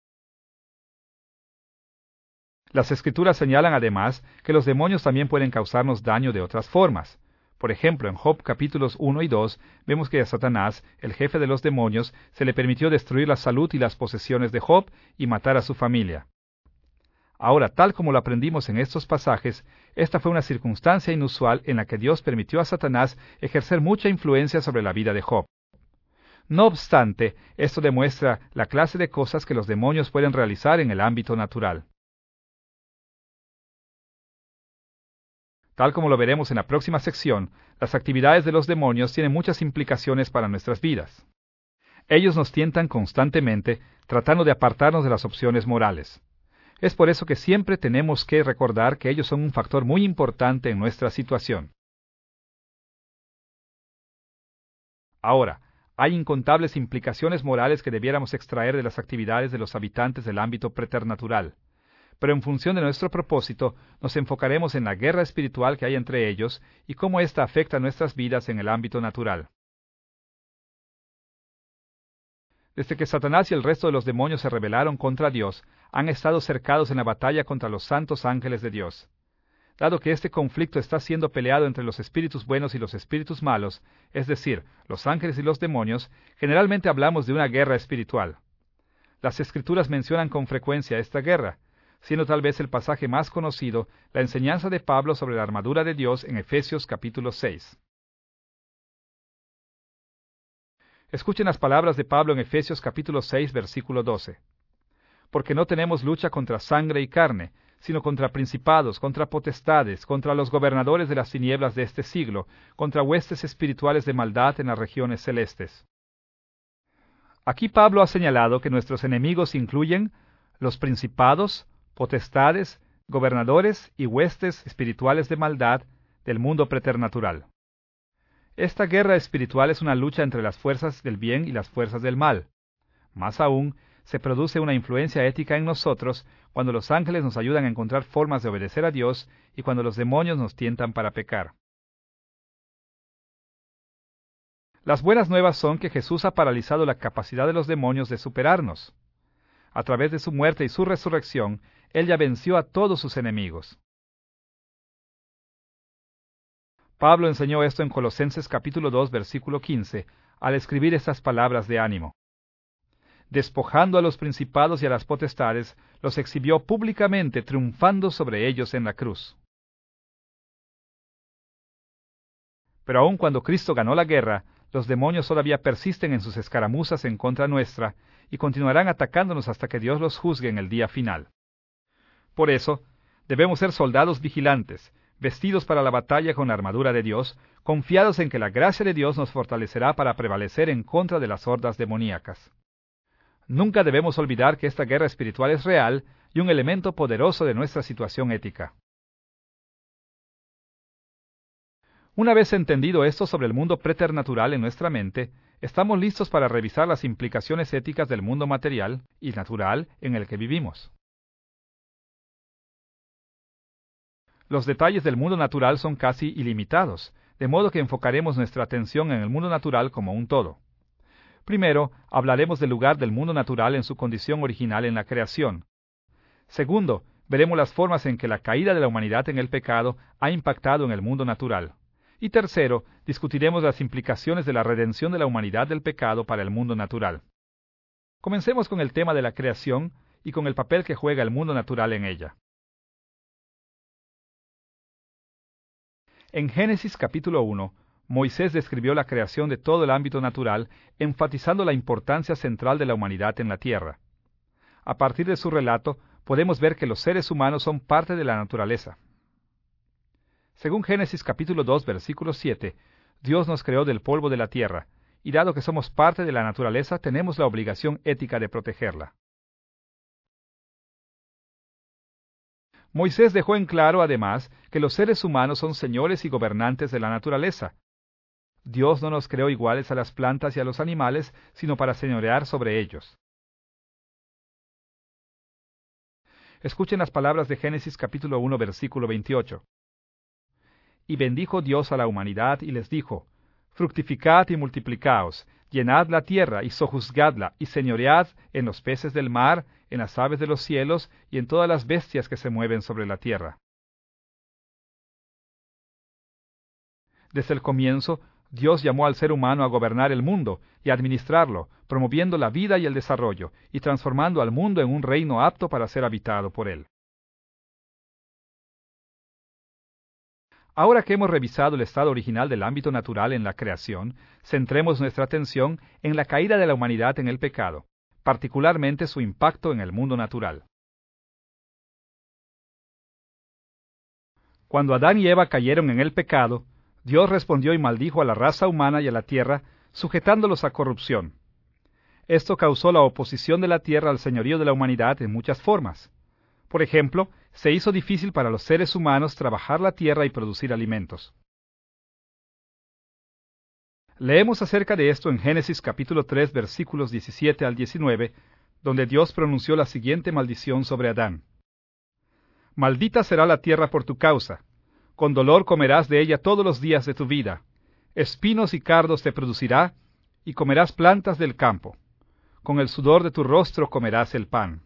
Las Escrituras señalan además que los demonios también pueden causarnos daño de otras formas. Por ejemplo, en Job capítulos uno y dos vemos que a Satanás, el jefe de los demonios, se le permitió destruir la salud y las posesiones de Job y matar a su familia. Ahora, tal como lo aprendimos en estos pasajes, esta fue una circunstancia inusual en la que Dios permitió a Satanás ejercer mucha influencia sobre la vida de Job. No obstante, esto demuestra la clase de cosas que los demonios pueden realizar en el ámbito natural. Tal como lo veremos en la próxima sección, las actividades de los demonios tienen muchas implicaciones para nuestras vidas. Ellos nos tientan constantemente, tratando de apartarnos de las opciones morales. Es por eso que siempre tenemos que recordar que ellos son un factor muy importante en nuestra situación. Ahora, hay incontables implicaciones morales que debiéramos extraer de las actividades de los habitantes del ámbito preternatural. Pero en función de nuestro propósito, nos enfocaremos en la guerra espiritual que hay entre ellos y cómo ésta afecta nuestras vidas en el ámbito natural. Desde que Satanás y el resto de los demonios se rebelaron contra Dios, han estado cercados en la batalla contra los santos ángeles de Dios. Dado que este conflicto está siendo peleado entre los espíritus buenos y los espíritus malos, es decir, los ángeles y los demonios, generalmente hablamos de una guerra espiritual. Las Escrituras mencionan con frecuencia esta guerra, siendo tal vez el pasaje más conocido la enseñanza de Pablo sobre la armadura de Dios en Efesios capítulo seis. Escuchen las palabras de Pablo en Efesios capítulo seis, versículo doce. Porque no tenemos lucha contra sangre y carne, sino contra principados, contra potestades, contra los gobernadores de las tinieblas de este siglo, contra huestes espirituales de maldad en las regiones celestes. Aquí Pablo ha señalado que nuestros enemigos incluyen los principados, potestades, gobernadores y huestes espirituales de maldad del mundo preternatural. Esta guerra espiritual es una lucha entre las fuerzas del bien y las fuerzas del mal. Más aún, se produce una influencia ética en nosotros cuando los ángeles nos ayudan a encontrar formas de obedecer a Dios y cuando los demonios nos tientan para pecar. Las buenas nuevas son que Jesús ha paralizado la capacidad de los demonios de superarnos. A través de su muerte y su resurrección, Él ya venció a todos sus enemigos. Pablo enseñó esto en Colosenses capítulo dos, versículo quince, al escribir estas palabras de ánimo. despojando a los principados y a las potestades, los exhibió públicamente, triunfando sobre ellos en la cruz. Pero aun cuando Cristo ganó la guerra, los demonios todavía persisten en sus escaramuzas en contra nuestra y continuarán atacándonos hasta que Dios los juzgue en el día final. Por eso, debemos ser soldados vigilantes, vestidos para la batalla con la armadura de Dios, confiados en que la gracia de Dios nos fortalecerá para prevalecer en contra de las hordas demoníacas. Nunca debemos olvidar que esta guerra espiritual es real y un elemento poderoso de nuestra situación ética. Una vez entendido esto sobre el mundo preternatural en nuestra mente, estamos listos para revisar las implicaciones éticas del mundo material y natural en el que vivimos. Los detalles del mundo natural son casi ilimitados, de modo que enfocaremos nuestra atención en el mundo natural como un todo. Primero, hablaremos del lugar del mundo natural en su condición original en la creación. Segundo, veremos las formas en que la caída de la humanidad en el pecado ha impactado en el mundo natural. Y tercero, discutiremos las implicaciones de la redención de la humanidad del pecado para el mundo natural. Comencemos con el tema de la creación y con el papel que juega el mundo natural en ella. En Génesis capítulo uno, Moisés describió la creación de todo el ámbito natural, enfatizando la importancia central de la humanidad en la tierra. A partir de su relato, podemos ver que los seres humanos son parte de la naturaleza. Según Génesis capítulo dos, versículo siete, Dios nos creó del polvo de la tierra, y dado que somos parte de la naturaleza, tenemos la obligación ética de protegerla. Moisés dejó en claro, además, que los seres humanos son señores y gobernantes de la naturaleza. Dios no nos creó iguales a las plantas y a los animales, sino para señorear sobre ellos. Escuchen las palabras de Génesis capítulo uno, versículo veintiocho. Y bendijo Dios a la humanidad y les dijo: Fructificad y multiplicaos, llenad la tierra y sojuzgadla, y señoread en los peces del mar, en las aves de los cielos y en todas las bestias que se mueven sobre la tierra. Desde el comienzo, Dios llamó al ser humano a gobernar el mundo y a administrarlo, promoviendo la vida y el desarrollo, y transformando al mundo en un reino apto para ser habitado por él. Ahora que hemos revisado el estado original del ámbito natural en la creación, centremos nuestra atención en la caída de la humanidad en el pecado, particularmente su impacto en el mundo natural. Cuando Adán y Eva cayeron en el pecado, Dios respondió y maldijo a la raza humana y a la tierra, sujetándolos a corrupción. Esto causó la oposición de la tierra al señorío de la humanidad en muchas formas. Por ejemplo, se hizo difícil para los seres humanos trabajar la tierra y producir alimentos. Leemos acerca de esto en Génesis capítulo tres, versículos diecisiete al diecinueve, donde Dios pronunció la siguiente maldición sobre Adán. Maldita será la tierra por tu causa. Con dolor comerás de ella todos los días de tu vida. Espinos y cardos te producirá, y comerás plantas del campo. Con el sudor de tu rostro comerás el pan.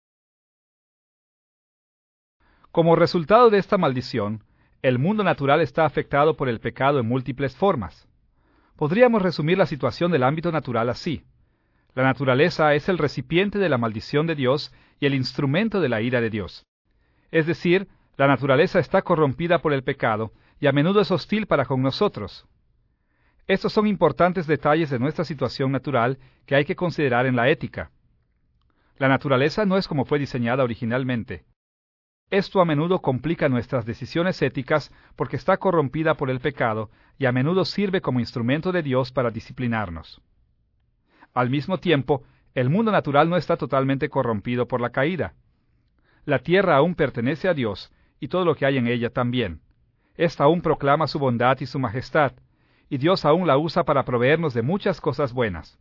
Como resultado de esta maldición, el mundo natural está afectado por el pecado en múltiples formas. Podríamos resumir la situación del ámbito natural así. La naturaleza es el recipiente de la maldición de Dios y el instrumento de la ira de Dios. Es decir, la naturaleza está corrompida por el pecado y a menudo es hostil para con nosotros. Estos son importantes detalles de nuestra situación natural que hay que considerar en la ética. La naturaleza no es como fue diseñada originalmente. Esto a menudo complica nuestras decisiones éticas porque está corrompida por el pecado y a menudo sirve como instrumento de Dios para disciplinarnos. Al mismo tiempo, el mundo natural no está totalmente corrompido por la caída. La tierra aún pertenece a Dios y todo lo que hay en ella también. Esta aún proclama su bondad y su majestad, y Dios aún la usa para proveernos de muchas cosas buenas.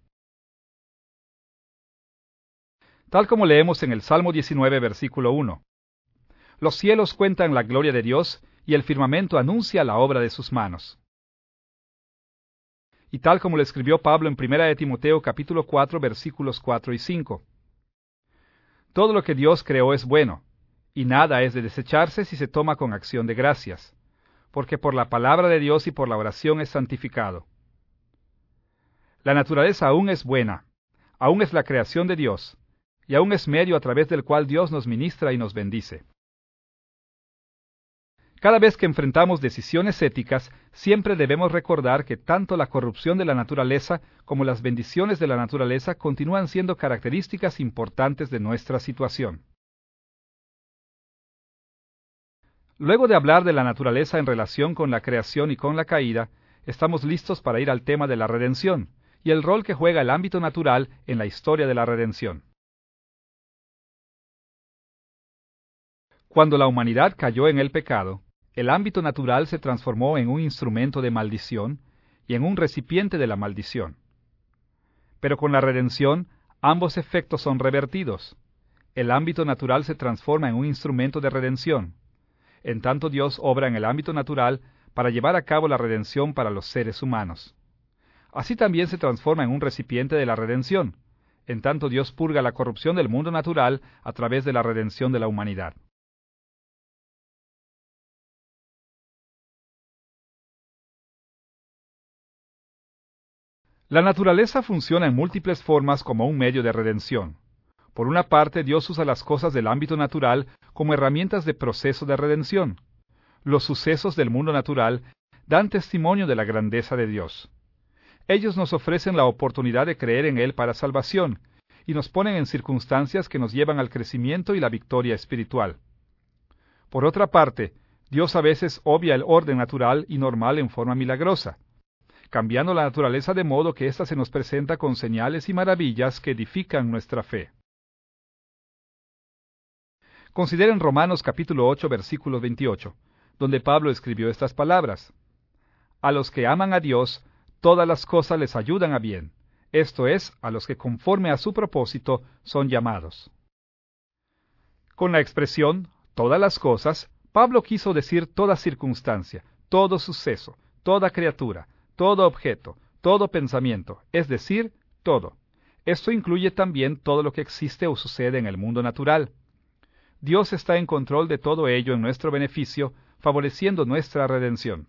Tal como leemos en el Salmo diecinueve, versículo uno. Los cielos cuentan la gloria de Dios, y el firmamento anuncia la obra de sus manos. Y tal como lo escribió Pablo en primera de Timoteo capítulo cuatro, versículos cuatro y cinco. Todo lo que Dios creó es bueno, y nada es de desecharse si se toma con acción de gracias, porque por la palabra de Dios y por la oración es santificado. La naturaleza aún es buena, aún es la creación de Dios, y aún es medio a través del cual Dios nos ministra y nos bendice. Cada vez que enfrentamos decisiones éticas, siempre debemos recordar que tanto la corrupción de la naturaleza como las bendiciones de la naturaleza continúan siendo características importantes de nuestra situación. Luego de hablar de la naturaleza en relación con la creación y con la caída, estamos listos para ir al tema de la redención y el rol que juega el ámbito natural en la historia de la redención. Cuando la humanidad cayó en el pecado, el ámbito natural se transformó en un instrumento de maldición y en un recipiente de la maldición. Pero con la redención, ambos efectos son revertidos. El ámbito natural se transforma en un instrumento de redención. En tanto, Dios obra en el ámbito natural para llevar a cabo la redención para los seres humanos. Así también se transforma en un recipiente de la redención. En tanto, Dios purga la corrupción del mundo natural a través de la redención de la humanidad. La naturaleza funciona en múltiples formas como un medio de redención. Por una parte, Dios usa las cosas del ámbito natural como herramientas de proceso de redención. Los sucesos del mundo natural dan testimonio de la grandeza de Dios. Ellos nos ofrecen la oportunidad de creer en Él para salvación, y nos ponen en circunstancias que nos llevan al crecimiento y la victoria espiritual. Por otra parte, Dios a veces obvia el orden natural y normal en forma milagrosa, cambiando la naturaleza de modo que ésta se nos presenta con señales y maravillas que edifican nuestra fe. Consideren Romanos capítulo ocho, versículo veintiocho, donde Pablo escribió estas palabras: A los que aman a Dios, todas las cosas les ayudan a bien, esto es, a los que conforme a su propósito son llamados. Con la expresión todas las cosas, Pablo quiso decir toda circunstancia, todo suceso, toda criatura, todo objeto, todo pensamiento, es decir, todo. Esto incluye también todo lo que existe o sucede en el mundo natural. Dios está en control de todo ello en nuestro beneficio, favoreciendo nuestra redención.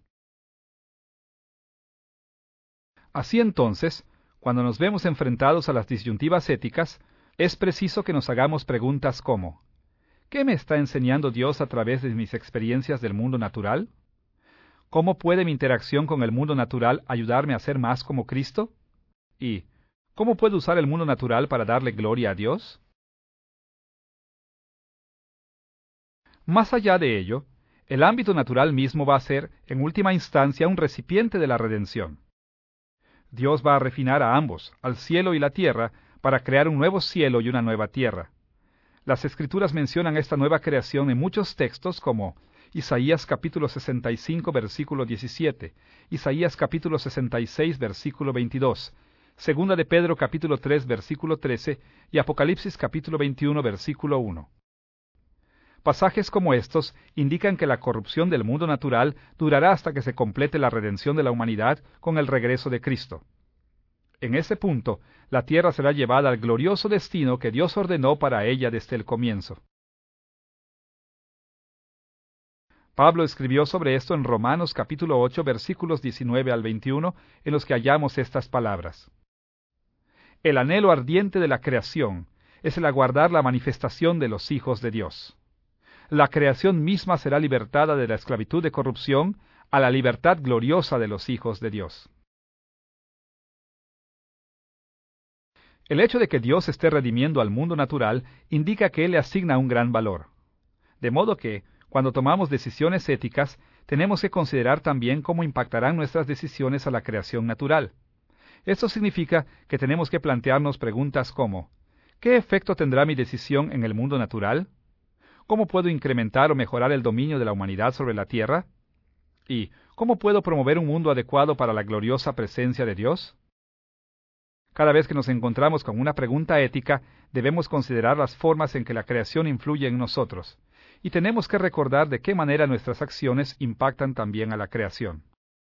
Así entonces, cuando nos vemos enfrentados a las disyuntivas éticas, es preciso que nos hagamos preguntas como: ¿qué me está enseñando Dios a través de mis experiencias del mundo natural? ¿Cómo puede mi interacción con el mundo natural ayudarme a ser más como Cristo? ¿Y cómo puedo usar el mundo natural para darle gloria a Dios? Más allá de ello, el ámbito natural mismo va a ser, en última instancia, un recipiente de la redención. Dios va a refinar a ambos, al cielo y la tierra, para crear un nuevo cielo y una nueva tierra. Las Escrituras mencionan esta nueva creación en muchos textos como Isaías capítulo sesenta y cinco, versículo diecisiete, Isaías capítulo sesenta y seis, versículo veintidós, Segunda de Pedro capítulo tres, versículo trece y Apocalipsis capítulo veintiuno, versículo uno. Pasajes como estos indican que la corrupción del mundo natural durará hasta que se complete la redención de la humanidad con el regreso de Cristo. En ese punto, la tierra será llevada al glorioso destino que Dios ordenó para ella desde el comienzo. Pablo escribió sobre esto en Romanos capítulo ocho, versículos diecinueve al veintiuno, en los que hallamos estas palabras: El anhelo ardiente de la creación es el aguardar la manifestación de los hijos de Dios. La creación misma será libertada de la esclavitud de corrupción a la libertad gloriosa de los hijos de Dios. El hecho de que Dios esté redimiendo al mundo natural indica que Él le asigna un gran valor. De modo que, cuando tomamos decisiones éticas, tenemos que considerar también cómo impactarán nuestras decisiones a la creación natural. Esto significa que tenemos que plantearnos preguntas como: ¿qué efecto tendrá mi decisión en el mundo natural? ¿Cómo puedo incrementar o mejorar el dominio de la humanidad sobre la tierra? ¿Y cómo puedo promover un mundo adecuado para la gloriosa presencia de Dios? Cada vez que nos encontramos con una pregunta ética, debemos considerar las formas en que la creación influye en nosotros, y tenemos que recordar de qué manera nuestras acciones impactan también a la creación.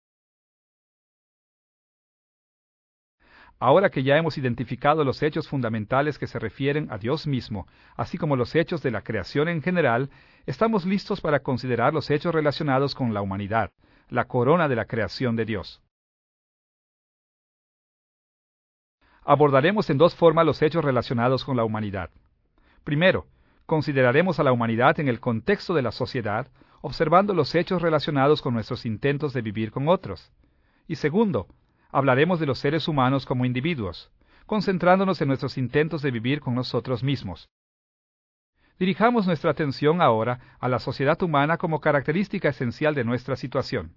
Ahora que ya hemos identificado los hechos fundamentales que se refieren a Dios mismo, así como los hechos de la creación en general, estamos listos para considerar los hechos relacionados con la humanidad, la corona de la creación de Dios. abordaremos en dos formas los hechos relacionados con la humanidad. Primero, consideraremos a la humanidad en el contexto de la sociedad, observando los hechos relacionados con nuestros intentos de vivir con otros. Y segundo, hablaremos de los seres humanos como individuos, concentrándonos en nuestros intentos de vivir con nosotros mismos. Dirijamos nuestra atención ahora a la sociedad humana como característica esencial de nuestra situación.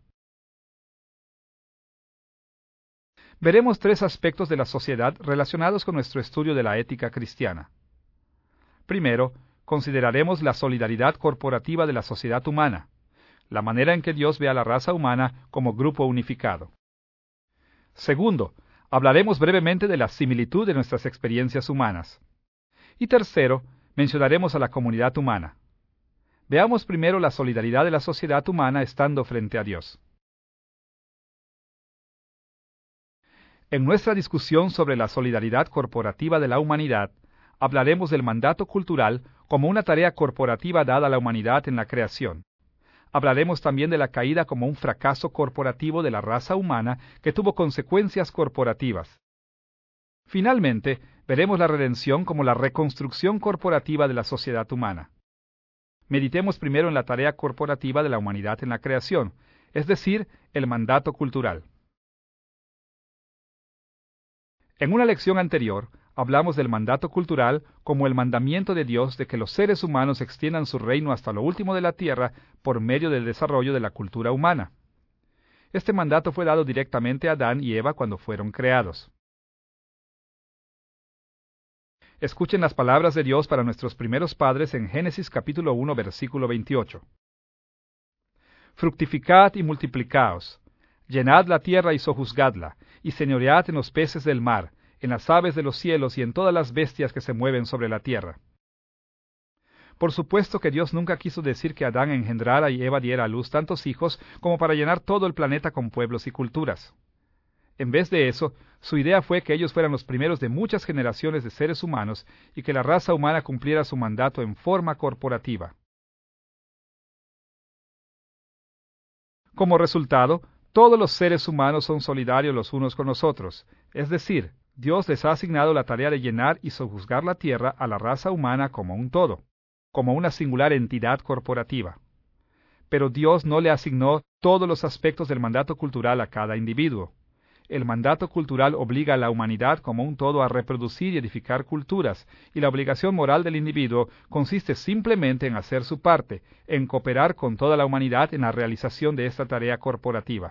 Veremos tres aspectos de la sociedad relacionados con nuestro estudio de la ética cristiana. Primero, consideraremos la solidaridad corporativa de la sociedad humana, la manera en que Dios ve a la raza humana como grupo unificado. Segundo, hablaremos brevemente de la similitud de nuestras experiencias humanas. Y tercero, mencionaremos a la comunidad humana. Veamos primero la solidaridad de la sociedad humana estando frente a Dios. En nuestra discusión sobre la solidaridad corporativa de la humanidad, hablaremos del mandato cultural como una tarea corporativa dada a la humanidad en la creación. Hablaremos también de la caída como un fracaso corporativo de la raza humana que tuvo consecuencias corporativas. Finalmente, veremos la redención como la reconstrucción corporativa de la sociedad humana. Meditemos primero en la tarea corporativa de la humanidad en la creación, es decir, el mandato cultural. En una lección anterior, hablamos del mandato cultural como el mandamiento de Dios de que los seres humanos extiendan su reino hasta lo último de la tierra por medio del desarrollo de la cultura humana. Este mandato fue dado directamente a Adán y Eva cuando fueron creados. Escuchen las palabras de Dios para nuestros primeros padres en Génesis capítulo uno, versículo veintiocho. Fructificad y multiplicaos, llenad la tierra y sojuzgadla, y señoread en los peces del mar, en las aves de los cielos y en todas las bestias que se mueven sobre la tierra. Por supuesto que Dios nunca quiso decir que Adán engendrara y Eva diera a luz tantos hijos como para llenar todo el planeta con pueblos y culturas. En vez de eso, su idea fue que ellos fueran los primeros de muchas generaciones de seres humanos y que la raza humana cumpliera su mandato en forma corporativa. Como resultado, todos los seres humanos son solidarios los unos con los otros, es decir, Dios les ha asignado la tarea de llenar y sojuzgar la tierra a la raza humana como un todo, como una singular entidad corporativa. Pero Dios no le asignó todos los aspectos del mandato cultural a cada individuo. El mandato cultural obliga a la humanidad como un todo a reproducir y edificar culturas, y la obligación moral del individuo consiste simplemente en hacer su parte, en cooperar con toda la humanidad en la realización de esta tarea corporativa.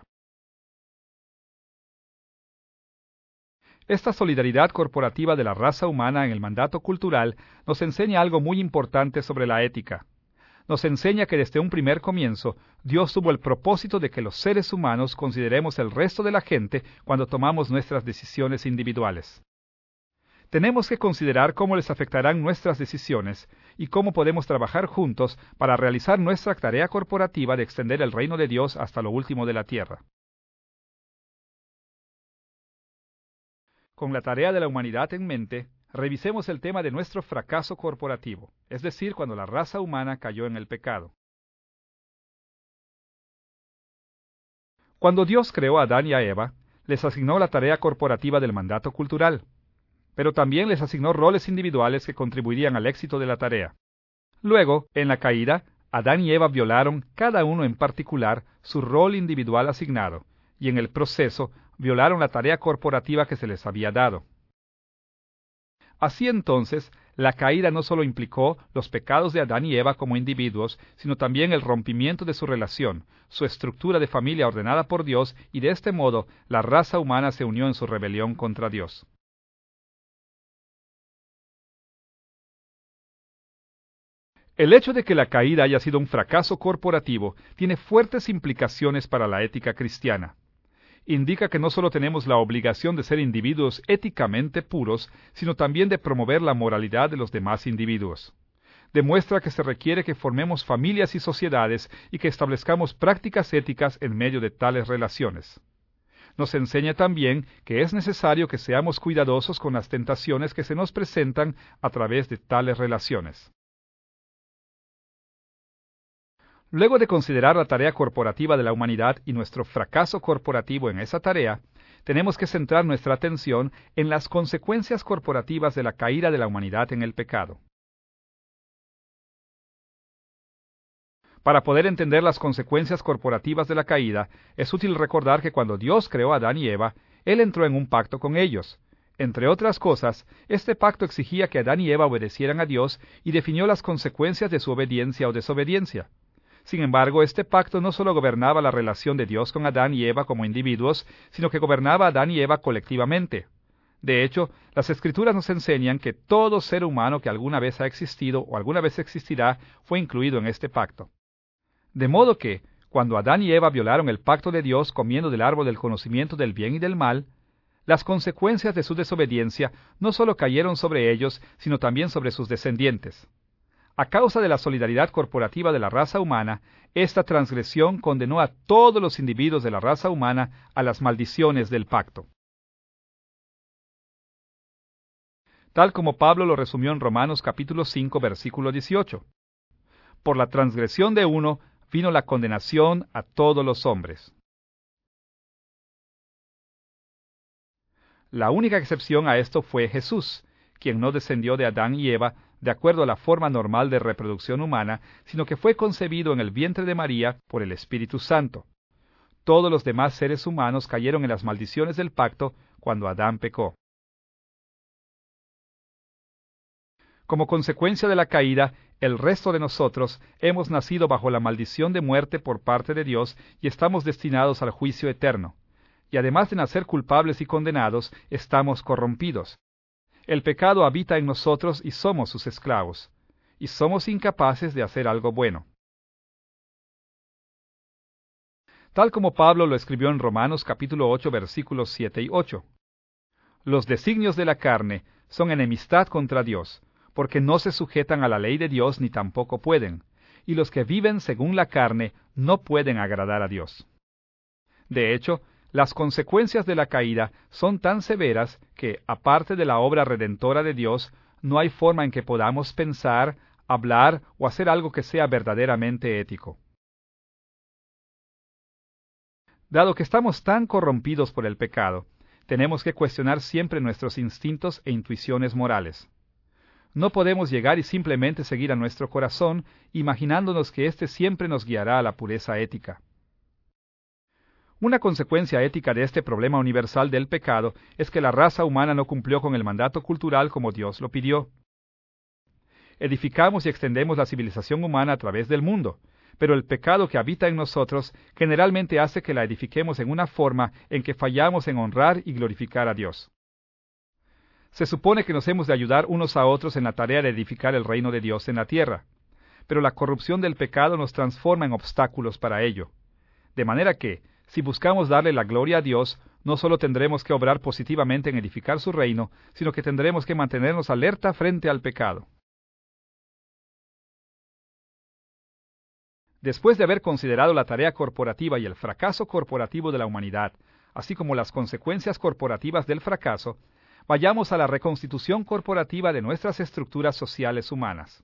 Esta solidaridad corporativa de la raza humana en el mandato cultural nos enseña algo muy importante sobre la ética. Nos enseña que desde un primer comienzo, Dios tuvo el propósito de que los seres humanos consideremos el resto de la gente cuando tomamos nuestras decisiones individuales. Tenemos que considerar cómo les afectarán nuestras decisiones y cómo podemos trabajar juntos para realizar nuestra tarea corporativa de extender el reino de Dios hasta lo último de la tierra. Con la tarea de la humanidad en mente, revisemos el tema de nuestro fracaso corporativo, es decir, cuando la raza humana cayó en el pecado. Cuando Dios creó a Adán y a Eva, les asignó la tarea corporativa del mandato cultural, pero también les asignó roles individuales que contribuirían al éxito de la tarea. Luego, en la caída, Adán y Eva violaron, cada uno en particular, su rol individual asignado, y en el proceso violaron la tarea corporativa que se les había dado. Así entonces, la caída no solo implicó los pecados de Adán y Eva como individuos, sino también el rompimiento de su relación, su estructura de familia ordenada por Dios, y de este modo la raza humana se unió en su rebelión contra Dios. El hecho de que la caída haya sido un fracaso corporativo tiene fuertes implicaciones para la ética cristiana. Indica que no solo tenemos la obligación de ser individuos éticamente puros, sino también de promover la moralidad de los demás individuos. Demuestra que se requiere que formemos familias y sociedades y que establezcamos prácticas éticas en medio de tales relaciones. Nos enseña también que es necesario que seamos cuidadosos con las tentaciones que se nos presentan a través de tales relaciones. Luego de considerar la tarea corporativa de la humanidad y nuestro fracaso corporativo en esa tarea, tenemos que centrar nuestra atención en las consecuencias corporativas de la caída de la humanidad en el pecado. Para poder entender las consecuencias corporativas de la caída, es útil recordar que cuando Dios creó a Adán y Eva, Él entró en un pacto con ellos. Entre otras cosas, este pacto exigía que Adán y Eva obedecieran a Dios y definió las consecuencias de su obediencia o desobediencia. Sin embargo, este pacto no solo gobernaba la relación de Dios con Adán y Eva como individuos, sino que gobernaba a Adán y Eva colectivamente. De hecho, las Escrituras nos enseñan que todo ser humano que alguna vez ha existido o alguna vez existirá fue incluido en este pacto. De modo que, cuando Adán y Eva violaron el pacto de Dios comiendo del árbol del conocimiento del bien y del mal, las consecuencias de su desobediencia no solo cayeron sobre ellos, sino también sobre sus descendientes. A causa de la solidaridad corporativa de la raza humana, esta transgresión condenó a todos los individuos de la raza humana a las maldiciones del pacto. Tal como Pablo lo resumió en Romanos capítulo cinco, versículo dieciocho. Por la transgresión de uno, vino la condenación a todos los hombres. La única excepción a esto fue Jesús, quien no descendió de Adán y Eva de acuerdo a la forma normal de reproducción humana, sino que fue concebido en el vientre de María por el Espíritu Santo. Todos los demás seres humanos cayeron en las maldiciones del pacto cuando Adán pecó. Como consecuencia de la caída, el resto de nosotros hemos nacido bajo la maldición de muerte por parte de Dios y estamos destinados al juicio eterno. Y además de nacer culpables y condenados, estamos corrompidos. El pecado habita en nosotros y somos sus esclavos, y somos incapaces de hacer algo bueno. Tal como Pablo lo escribió en Romanos capítulo ocho, versículos siete y ocho. Los designios de la carne son enemistad contra Dios, porque no se sujetan a la ley de Dios ni tampoco pueden, y los que viven según la carne no pueden agradar a Dios. De hecho, las consecuencias de la caída son tan severas que, aparte de la obra redentora de Dios, no hay forma en que podamos pensar, hablar o hacer algo que sea verdaderamente ético. Dado que estamos tan corrompidos por el pecado, tenemos que cuestionar siempre nuestros instintos e intuiciones morales. No podemos llegar y simplemente seguir a nuestro corazón, imaginándonos que éste siempre nos guiará a la pureza ética. Una consecuencia ética de este problema universal del pecado es que la raza humana no cumplió con el mandato cultural como Dios lo pidió. Edificamos y extendemos la civilización humana a través del mundo, pero el pecado que habita en nosotros generalmente hace que la edifiquemos en una forma en que fallamos en honrar y glorificar a Dios. Se supone que nos hemos de ayudar unos a otros en la tarea de edificar el reino de Dios en la tierra, pero la corrupción del pecado nos transforma en obstáculos para ello. De manera que, si buscamos darle la gloria a Dios, no solo tendremos que obrar positivamente en edificar su reino, sino que tendremos que mantenernos alerta frente al pecado. Después de haber considerado la tarea corporativa y el fracaso corporativo de la humanidad, así como las consecuencias corporativas del fracaso, vayamos a la reconstitución corporativa de nuestras estructuras sociales humanas.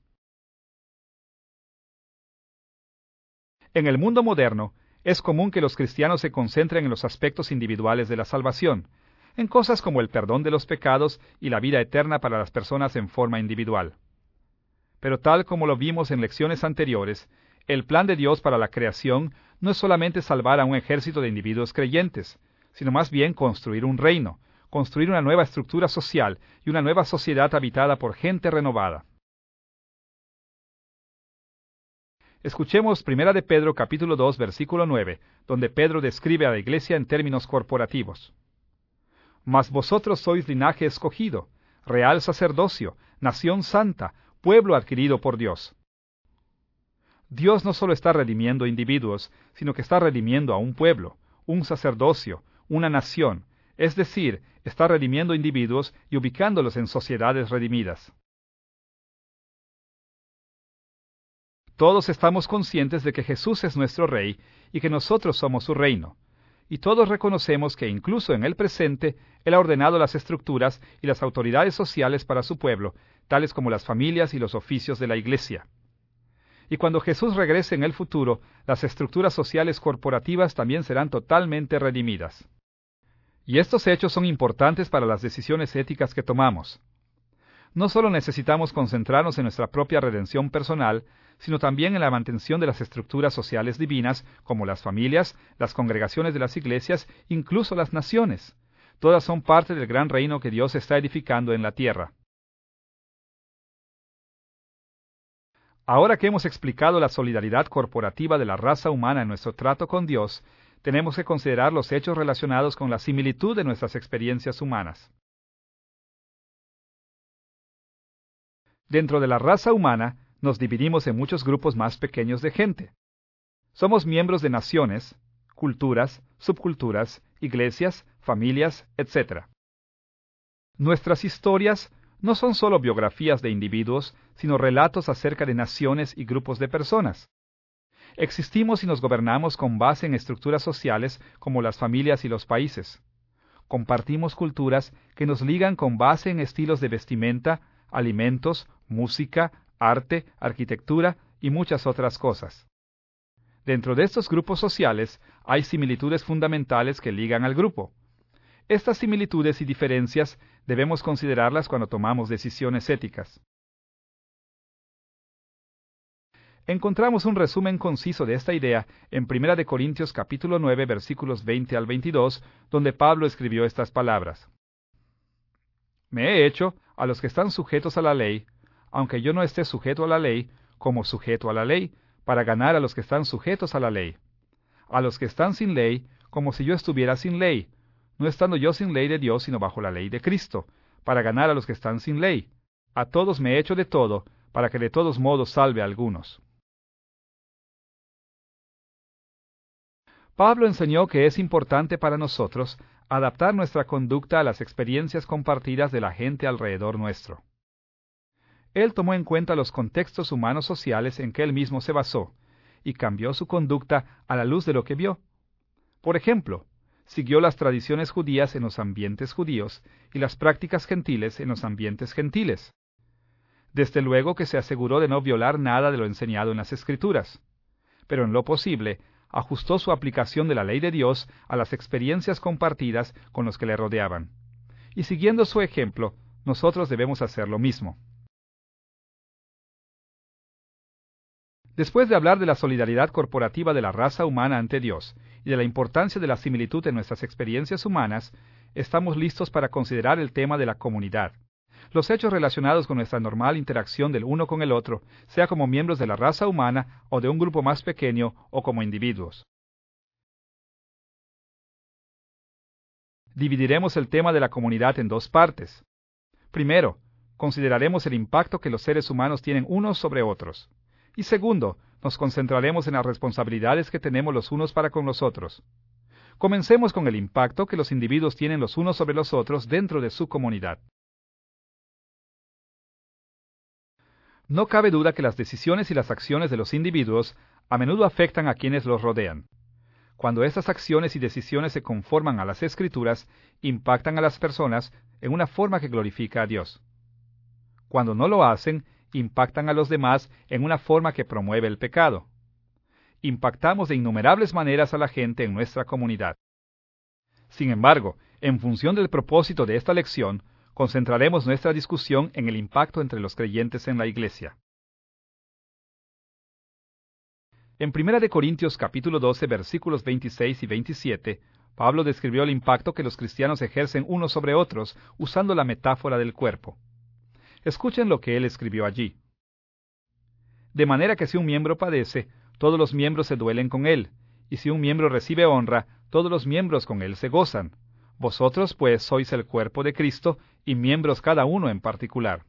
En el mundo moderno, es común que los cristianos se concentren en los aspectos individuales de la salvación, en cosas como el perdón de los pecados y la vida eterna para las personas en forma individual. Pero tal como lo vimos en lecciones anteriores, el plan de Dios para la creación no es solamente salvar a un ejército de individuos creyentes, sino más bien construir un reino, construir una nueva estructura social y una nueva sociedad habitada por gente renovada. Escuchemos Primera de Pedro capítulo dos versículo nueve, donde Pedro describe a la iglesia en términos corporativos. Mas vosotros sois linaje escogido, real sacerdocio, nación santa, pueblo adquirido por Dios. Dios no solo está redimiendo individuos, sino que está redimiendo a un pueblo, un sacerdocio, una nación, es decir, está redimiendo individuos y ubicándolos en sociedades redimidas. Todos estamos conscientes de que Jesús es nuestro Rey y que nosotros somos su reino, y todos reconocemos que incluso en el presente Él ha ordenado las estructuras y las autoridades sociales para su pueblo, tales como las familias y los oficios de la Iglesia. Y cuando Jesús regrese en el futuro, las estructuras sociales corporativas también serán totalmente redimidas. Y estos hechos son importantes para las decisiones éticas que tomamos. No solo necesitamos concentrarnos en nuestra propia redención personal, sino también en la mantención de las estructuras sociales divinas, como las familias, las congregaciones de las iglesias, incluso las naciones. Todas son parte del gran reino que Dios está edificando en la tierra. Ahora que hemos explicado la solidaridad corporativa de la raza humana en nuestro trato con Dios, tenemos que considerar los hechos relacionados con la similitud de nuestras experiencias humanas. Dentro de la raza humana, nos dividimos en muchos grupos más pequeños de gente. Somos miembros de naciones, culturas, subculturas, iglesias, familias, etcétera. Nuestras historias no son solo biografías de individuos, sino relatos acerca de naciones y grupos de personas. Existimos y nos gobernamos con base en estructuras sociales como las familias y los países. Compartimos culturas que nos ligan con base en estilos de vestimenta, alimentos, música, arte, arquitectura y muchas otras cosas. Dentro de estos grupos sociales hay similitudes fundamentales que ligan al grupo. Estas similitudes y diferencias debemos considerarlas cuando tomamos decisiones éticas. Encontramos un resumen conciso de esta idea en primera de Corintios capítulo nueve versículos veinte al veintidós, donde Pablo escribió estas palabras. Me he hecho a los que están sujetos a la ley, aunque yo no esté sujeto a la ley, como sujeto a la ley, para ganar a los que están sujetos a la ley. A los que están sin ley, como si yo estuviera sin ley, no estando yo sin ley de Dios, sino bajo la ley de Cristo, para ganar a los que están sin ley. A todos me he hecho de todo, para que de todos modos salve a algunos. Pablo enseñó que es importante para nosotros adaptar nuestra conducta a las experiencias compartidas de la gente alrededor nuestro. Él tomó en cuenta los contextos humanos sociales en que él mismo se basó, y cambió su conducta a la luz de lo que vio. Por ejemplo, siguió las tradiciones judías en los ambientes judíos y las prácticas gentiles en los ambientes gentiles. Desde luego que se aseguró de no violar nada de lo enseñado en las Escrituras, pero en lo posible ajustó su aplicación de la ley de Dios a las experiencias compartidas con los que le rodeaban. Y siguiendo su ejemplo, nosotros debemos hacer lo mismo. Después de hablar de la solidaridad corporativa de la raza humana ante Dios y de la importancia de la similitud en nuestras experiencias humanas, estamos listos para considerar el tema de la comunidad. Los hechos relacionados con nuestra normal interacción del uno con el otro, sea como miembros de la raza humana o de un grupo más pequeño o como individuos. Dividiremos el tema de la comunidad en dos partes. Primero, consideraremos el impacto que los seres humanos tienen unos sobre otros. Y segundo, nos concentraremos en las responsabilidades que tenemos los unos para con los otros. Comencemos con el impacto que los individuos tienen los unos sobre los otros dentro de su comunidad. No cabe duda que las decisiones y las acciones de los individuos a menudo afectan a quienes los rodean. Cuando estas acciones y decisiones se conforman a las Escrituras, impactan a las personas en una forma que glorifica a Dios. Cuando no lo hacen, impactan a los demás en una forma que promueve el pecado. Impactamos de innumerables maneras a la gente en nuestra comunidad. Sin embargo, en función del propósito de esta lección, concentraremos nuestra discusión en el impacto entre los creyentes en la Iglesia. En primera de Corintios capítulo doce versículos veintiséis y veintisiete, Pablo describió el impacto que los cristianos ejercen unos sobre otros usando la metáfora del cuerpo. Escuchen lo que él escribió allí. De manera que si un miembro padece, todos los miembros se duelen con él, y si un miembro recibe honra, todos los miembros con él se gozan. Vosotros, pues, sois el cuerpo de Cristo, y miembros cada uno en particular.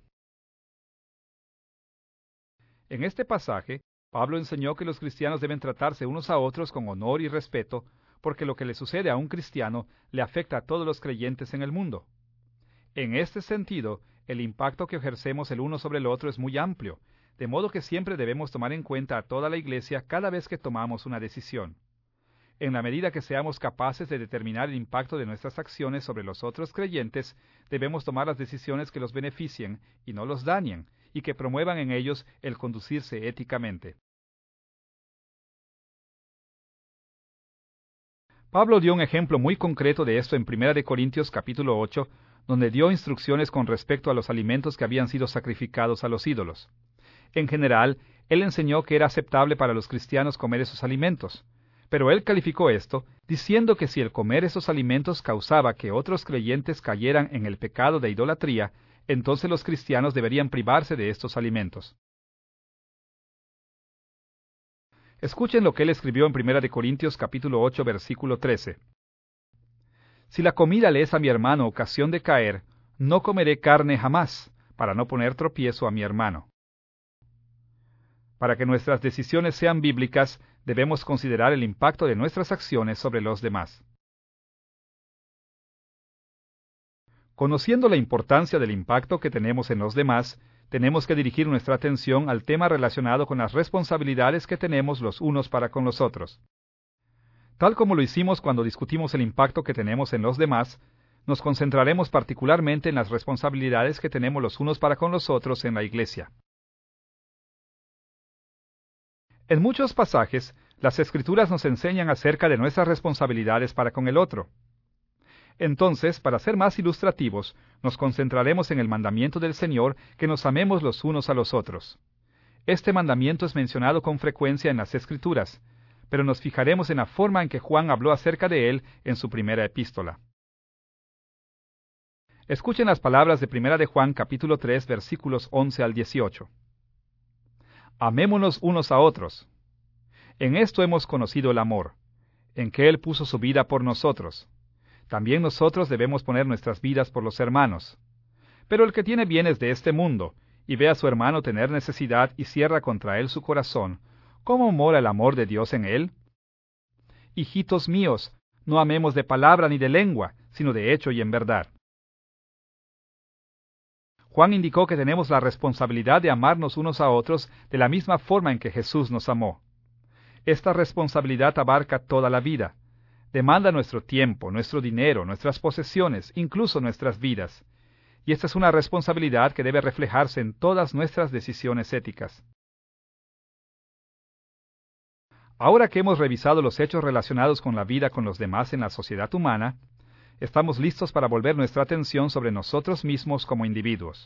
En este pasaje, Pablo enseñó que los cristianos deben tratarse unos a otros con honor y respeto, porque lo que le sucede a un cristiano le afecta a todos los creyentes en el mundo. En este sentido, el impacto que ejercemos el uno sobre el otro es muy amplio, de modo que siempre debemos tomar en cuenta a toda la Iglesia cada vez que tomamos una decisión. En la medida que seamos capaces de determinar el impacto de nuestras acciones sobre los otros creyentes, debemos tomar las decisiones que los beneficien y no los dañen, y que promuevan en ellos el conducirse éticamente. Pablo dio un ejemplo muy concreto de esto en primera de Corintios capítulo ocho, donde dio instrucciones con respecto a los alimentos que habían sido sacrificados a los ídolos. En general, él enseñó que era aceptable para los cristianos comer esos alimentos, pero él calificó esto diciendo que si el comer esos alimentos causaba que otros creyentes cayeran en el pecado de idolatría, entonces los cristianos deberían privarse de estos alimentos. Escuchen lo que él escribió en primera de Corintios capítulo ocho, versículo trece. Si la comida le es a mi hermano ocasión de caer, no comeré carne jamás, para no poner tropiezo a mi hermano. Para que nuestras decisiones sean bíblicas, debemos considerar el impacto de nuestras acciones sobre los demás. Conociendo la importancia del impacto que tenemos en los demás, tenemos que dirigir nuestra atención al tema relacionado con las responsabilidades que tenemos los unos para con los otros. Tal como lo hicimos cuando discutimos el impacto que tenemos en los demás, nos concentraremos particularmente en las responsabilidades que tenemos los unos para con los otros en la iglesia. En muchos pasajes, las Escrituras nos enseñan acerca de nuestras responsabilidades para con el otro. Entonces, para ser más ilustrativos, nos concentraremos en el mandamiento del Señor que nos amemos los unos a los otros. Este mandamiento es mencionado con frecuencia en las Escrituras, pero nos fijaremos en la forma en que Juan habló acerca de él en su primera epístola. Escuchen las palabras de primera de Juan capítulo tres, versículos once al dieciocho. Amémonos unos a otros. En esto hemos conocido el amor, en que Él puso su vida por nosotros. También nosotros debemos poner nuestras vidas por los hermanos. Pero el que tiene bienes de este mundo, y ve a su hermano tener necesidad y cierra contra él su corazón, ¿cómo mora el amor de Dios en él? Hijitos míos, no amemos de palabra ni de lengua, sino de hecho y en verdad. Juan indicó que tenemos la responsabilidad de amarnos unos a otros de la misma forma en que Jesús nos amó. Esta responsabilidad abarca toda la vida. Demanda nuestro tiempo, nuestro dinero, nuestras posesiones, incluso nuestras vidas. Y esta es una responsabilidad que debe reflejarse en todas nuestras decisiones éticas. Ahora que hemos revisado los hechos relacionados con la vida con los demás en la sociedad humana, estamos listos para volver nuestra atención sobre nosotros mismos como individuos.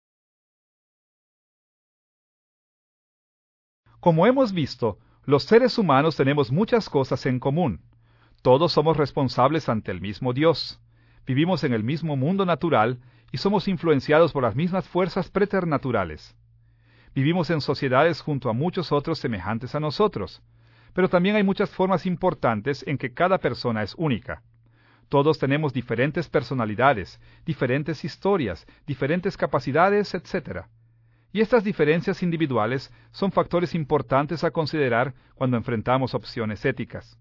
Como hemos visto, los seres humanos tenemos muchas cosas en común. Todos somos responsables ante el mismo Dios. Vivimos en el mismo mundo natural y somos influenciados por las mismas fuerzas preternaturales. Vivimos en sociedades junto a muchos otros semejantes a nosotros, pero también hay muchas formas importantes en que cada persona es única. Todos tenemos diferentes personalidades, diferentes historias, diferentes capacidades, etcétera. Y estas diferencias individuales son factores importantes a considerar cuando enfrentamos opciones éticas.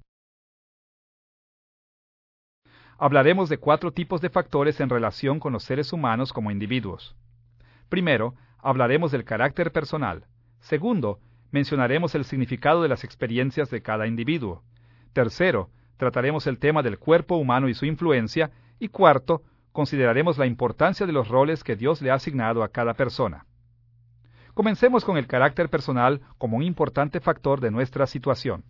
Hablaremos de cuatro tipos de factores en relación con los seres humanos como individuos. Primero, hablaremos del carácter personal. Segundo, mencionaremos el significado de las experiencias de cada individuo. Tercero, trataremos el tema del cuerpo humano y su influencia. Y cuarto, consideraremos la importancia de los roles que Dios le ha asignado a cada persona. Comencemos con el carácter personal como un importante factor de nuestra situación.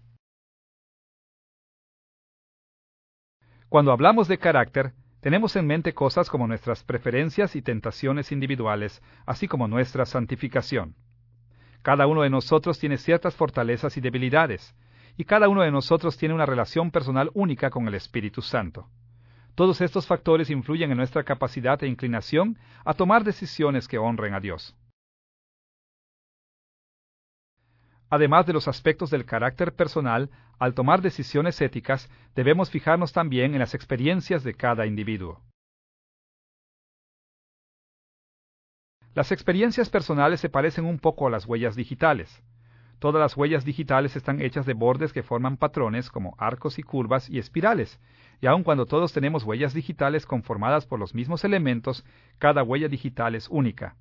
Cuando hablamos de carácter, tenemos en mente cosas como nuestras preferencias y tentaciones individuales, así como nuestra santificación. Cada uno de nosotros tiene ciertas fortalezas y debilidades, y cada uno de nosotros tiene una relación personal única con el Espíritu Santo. Todos estos factores influyen en nuestra capacidad e inclinación a tomar decisiones que honren a Dios. Además de los aspectos del carácter personal, al tomar decisiones éticas, debemos fijarnos también en las experiencias de cada individuo. Las experiencias personales se parecen un poco a las huellas digitales. Todas las huellas digitales están hechas de bordes que forman patrones como arcos y curvas y espirales, y aun cuando todos tenemos huellas digitales conformadas por los mismos elementos, cada huella digital es única.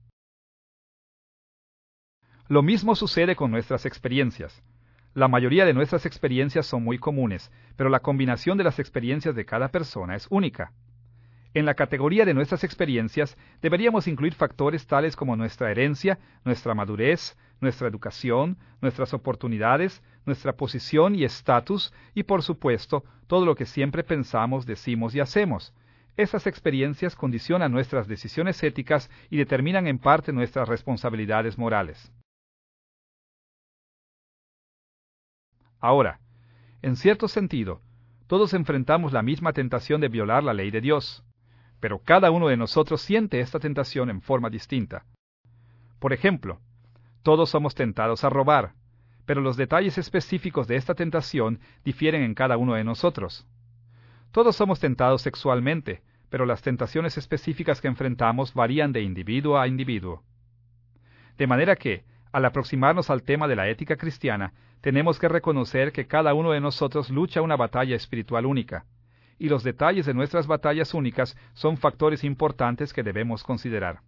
Lo mismo sucede con nuestras experiencias. La mayoría de nuestras experiencias son muy comunes, pero la combinación de las experiencias de cada persona es única. En la categoría de nuestras experiencias deberíamos incluir factores tales como nuestra herencia, nuestra madurez, nuestra educación, nuestras oportunidades, nuestra posición y estatus, y por supuesto, todo lo que siempre pensamos, decimos y hacemos. Esas experiencias condicionan nuestras decisiones éticas y determinan en parte nuestras responsabilidades morales. Ahora, en cierto sentido, todos enfrentamos la misma tentación de violar la ley de Dios, pero cada uno de nosotros siente esta tentación en forma distinta. Por ejemplo, todos somos tentados a robar, pero los detalles específicos de esta tentación difieren en cada uno de nosotros. Todos somos tentados sexualmente, pero las tentaciones específicas que enfrentamos varían de individuo a individuo. De manera que, al aproximarnos al tema de la ética cristiana, tenemos que reconocer que cada uno de nosotros lucha una batalla espiritual única, y los detalles de nuestras batallas únicas son factores importantes que debemos considerar.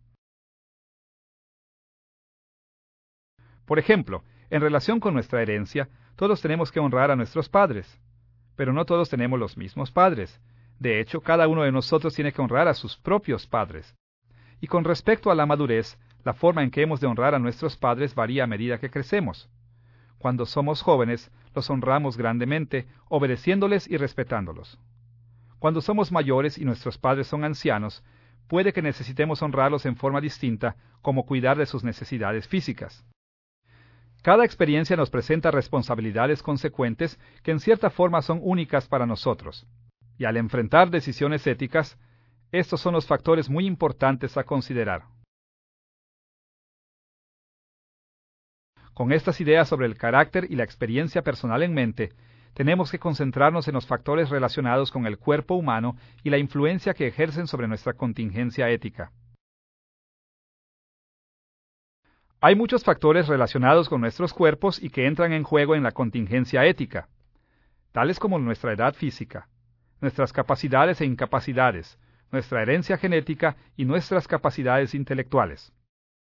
Por ejemplo, en relación con nuestra herencia, todos tenemos que honrar a nuestros padres, pero no todos tenemos los mismos padres. De hecho, cada uno de nosotros tiene que honrar a sus propios padres. Y con respecto a la madurez, la forma en que hemos de honrar a nuestros padres varía a medida que crecemos. Cuando somos jóvenes, los honramos grandemente, obedeciéndoles y respetándolos. Cuando somos mayores y nuestros padres son ancianos, puede que necesitemos honrarlos en forma distinta, como cuidar de sus necesidades físicas. Cada experiencia nos presenta responsabilidades consecuentes que en cierta forma son únicas para nosotros. Y al enfrentar decisiones éticas, estos son los factores muy importantes a considerar. Con estas ideas sobre el carácter y la experiencia personal en mente, tenemos que concentrarnos en los factores relacionados con el cuerpo humano y la influencia que ejercen sobre nuestra contingencia ética. Hay muchos factores relacionados con nuestros cuerpos y que entran en juego en la contingencia ética, tales como nuestra edad física, nuestras capacidades e incapacidades, nuestra herencia genética y nuestras capacidades intelectuales.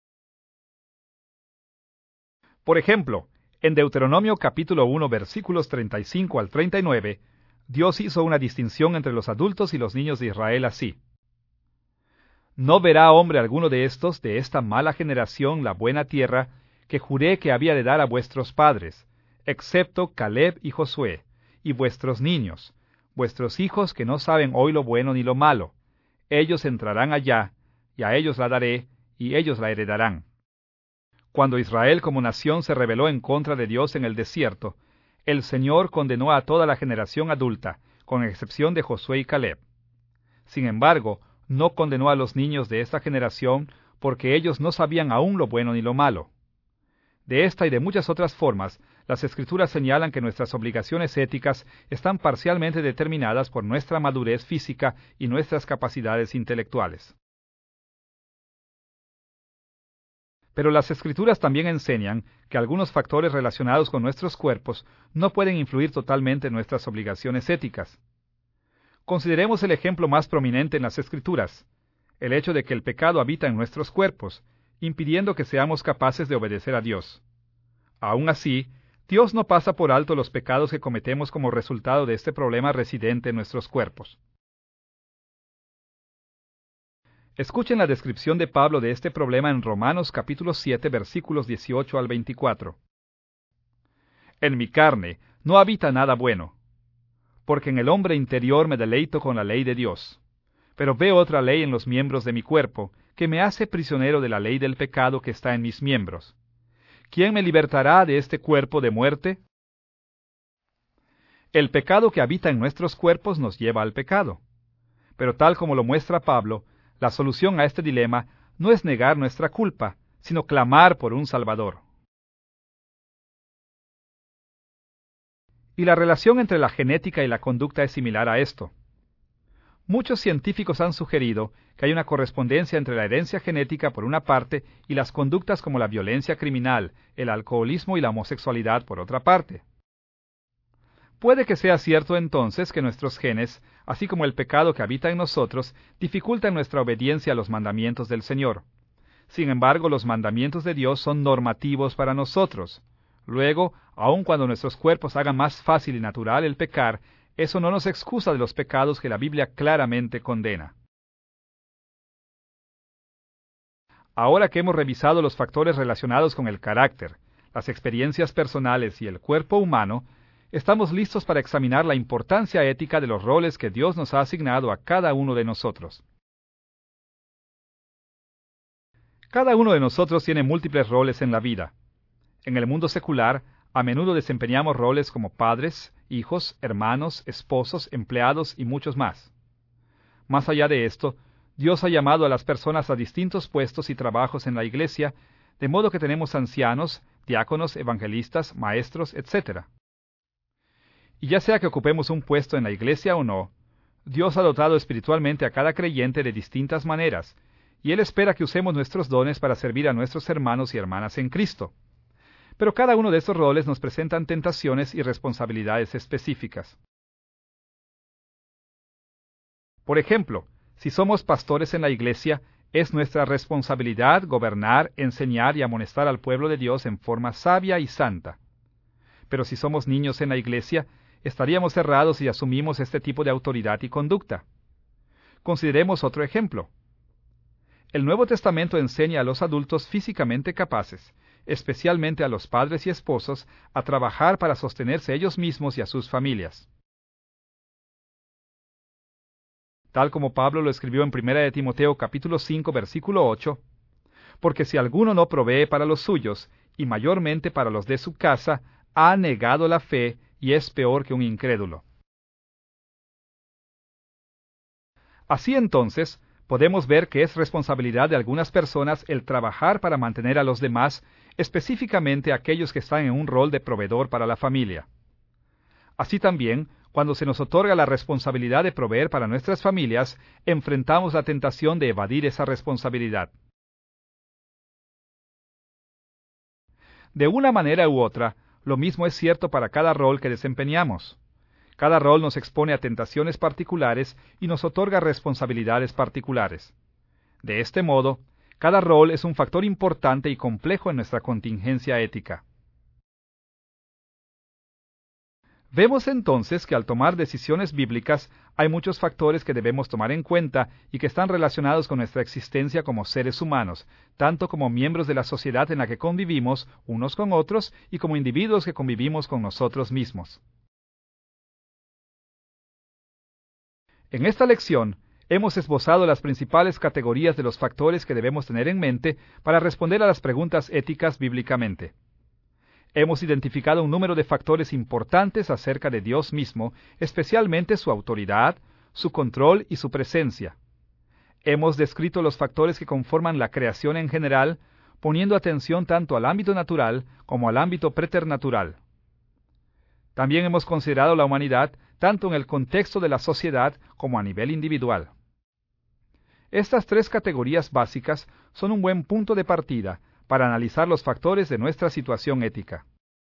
Por ejemplo, en Deuteronomio capítulo uno versículos treinta y cinco al treinta y nueve, Dios hizo una distinción entre los adultos y los niños de Israel así: No verá hombre alguno de estos, de esta mala generación, la buena tierra, que juré que había de dar a vuestros padres, excepto Caleb y Josué, y vuestros niños, vuestros hijos que no saben hoy lo bueno ni lo malo. Ellos entrarán allá, y a ellos la daré, y ellos la heredarán. Cuando Israel como nación se rebeló en contra de Dios en el desierto, el Señor condenó a toda la generación adulta, con excepción de Josué y Caleb. Sin embargo, no condenó a los niños de esta generación porque ellos no sabían aún lo bueno ni lo malo. De esta y de muchas otras formas, las Escrituras señalan que nuestras obligaciones éticas están parcialmente determinadas por nuestra madurez física y nuestras capacidades intelectuales. Pero las Escrituras también enseñan que algunos factores relacionados con nuestros cuerpos no pueden influir totalmente en nuestras obligaciones éticas. Consideremos el ejemplo más prominente en las Escrituras, el hecho de que el pecado habita en nuestros cuerpos, impidiendo que seamos capaces de obedecer a Dios. Aún así, Dios no pasa por alto los pecados que cometemos como resultado de este problema residente en nuestros cuerpos. Escuchen la descripción de Pablo de este problema en Romanos capítulo siete versículos dieciocho al veinticuatro. En mi carne no habita nada bueno, porque en el hombre interior me deleito con la ley de Dios. Pero veo otra ley en los miembros de mi cuerpo, que me hace prisionero de la ley del pecado que está en mis miembros. ¿Quién me libertará de este cuerpo de muerte? El pecado que habita en nuestros cuerpos nos lleva al pecado. Pero tal como lo muestra Pablo, la solución a este dilema no es negar nuestra culpa, sino clamar por un Salvador. Y la relación entre la genética y la conducta es similar a esto. Muchos científicos han sugerido que hay una correspondencia entre la herencia genética por una parte y las conductas como la violencia criminal, el alcoholismo y la homosexualidad por otra parte. Puede que sea cierto entonces que nuestros genes, así como el pecado que habita en nosotros, dificultan nuestra obediencia a los mandamientos del Señor. Sin embargo, los mandamientos de Dios son normativos para nosotros. Luego, aun cuando nuestros cuerpos hagan más fácil y natural el pecar, eso no nos excusa de los pecados que la Biblia claramente condena. Ahora que hemos revisado los factores relacionados con el carácter, las experiencias personales y el cuerpo humano, estamos listos para examinar la importancia ética de los roles que Dios nos ha asignado a cada uno de nosotros. Cada uno de nosotros tiene múltiples roles en la vida. En el mundo secular, a menudo desempeñamos roles como padres, hijos, hermanos, esposos, empleados y muchos más. Más allá de esto, Dios ha llamado a las personas a distintos puestos y trabajos en la iglesia, de modo que tenemos ancianos, diáconos, evangelistas, maestros, etcétera. Y ya sea que ocupemos un puesto en la iglesia o no, Dios ha dotado espiritualmente a cada creyente de distintas maneras, y Él espera que usemos nuestros dones para servir a nuestros hermanos y hermanas en Cristo. Pero cada uno de estos roles nos presentan tentaciones y responsabilidades específicas. Por ejemplo, si somos pastores en la iglesia, es nuestra responsabilidad gobernar, enseñar y amonestar al pueblo de Dios en forma sabia y santa. Pero si somos niños en la iglesia, estaríamos errados si asumimos este tipo de autoridad y conducta. Consideremos otro ejemplo. El Nuevo Testamento enseña a los adultos físicamente capaces, especialmente a los padres y esposos, a trabajar para sostenerse ellos mismos y a sus familias. Tal como Pablo lo escribió en primera de Timoteo capítulo cinco versículo ocho, porque si alguno no provee para los suyos, y mayormente para los de su casa, ha negado la fe y es peor que un incrédulo. Así entonces, podemos ver que es responsabilidad de algunas personas el trabajar para mantener a los demás, específicamente aquellos que están en un rol de proveedor para la familia. Así también, cuando se nos otorga la responsabilidad de proveer para nuestras familias, enfrentamos la tentación de evadir esa responsabilidad. De una manera u otra, lo mismo es cierto para cada rol que desempeñamos. Cada rol nos expone a tentaciones particulares y nos otorga responsabilidades particulares. De este modo, cada rol es un factor importante y complejo en nuestra contingencia ética. Vemos entonces que al tomar decisiones bíblicas hay muchos factores que debemos tomar en cuenta y que están relacionados con nuestra existencia como seres humanos, tanto como miembros de la sociedad en la que convivimos unos con otros y como individuos que convivimos con nosotros mismos. En esta lección, hemos esbozado las principales categorías de los factores que debemos tener en mente para responder a las preguntas éticas bíblicamente. Hemos identificado un número de factores importantes acerca de Dios mismo, especialmente su autoridad, su control y su presencia. Hemos descrito los factores que conforman la creación en general, poniendo atención tanto al ámbito natural como al ámbito preternatural. También hemos considerado la humanidad tanto en el contexto de la sociedad como a nivel individual. Estas tres categorías básicas son un buen punto de partida para analizar los factores de nuestra situación ética.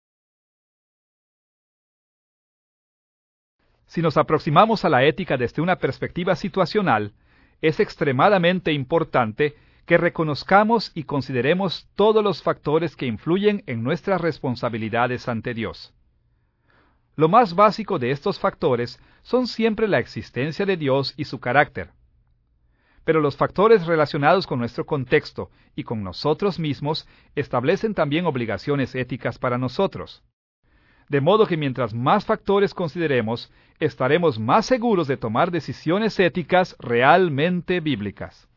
Si nos aproximamos a la ética desde una perspectiva situacional, es extremadamente importante que reconozcamos y consideremos todos los factores que influyen en nuestras responsabilidades ante Dios. Lo más básico de estos factores son siempre la existencia de Dios y su carácter. Pero los factores relacionados con nuestro contexto y con nosotros mismos establecen también obligaciones éticas para nosotros. De modo que mientras más factores consideremos, estaremos más seguros de tomar decisiones éticas realmente bíblicas.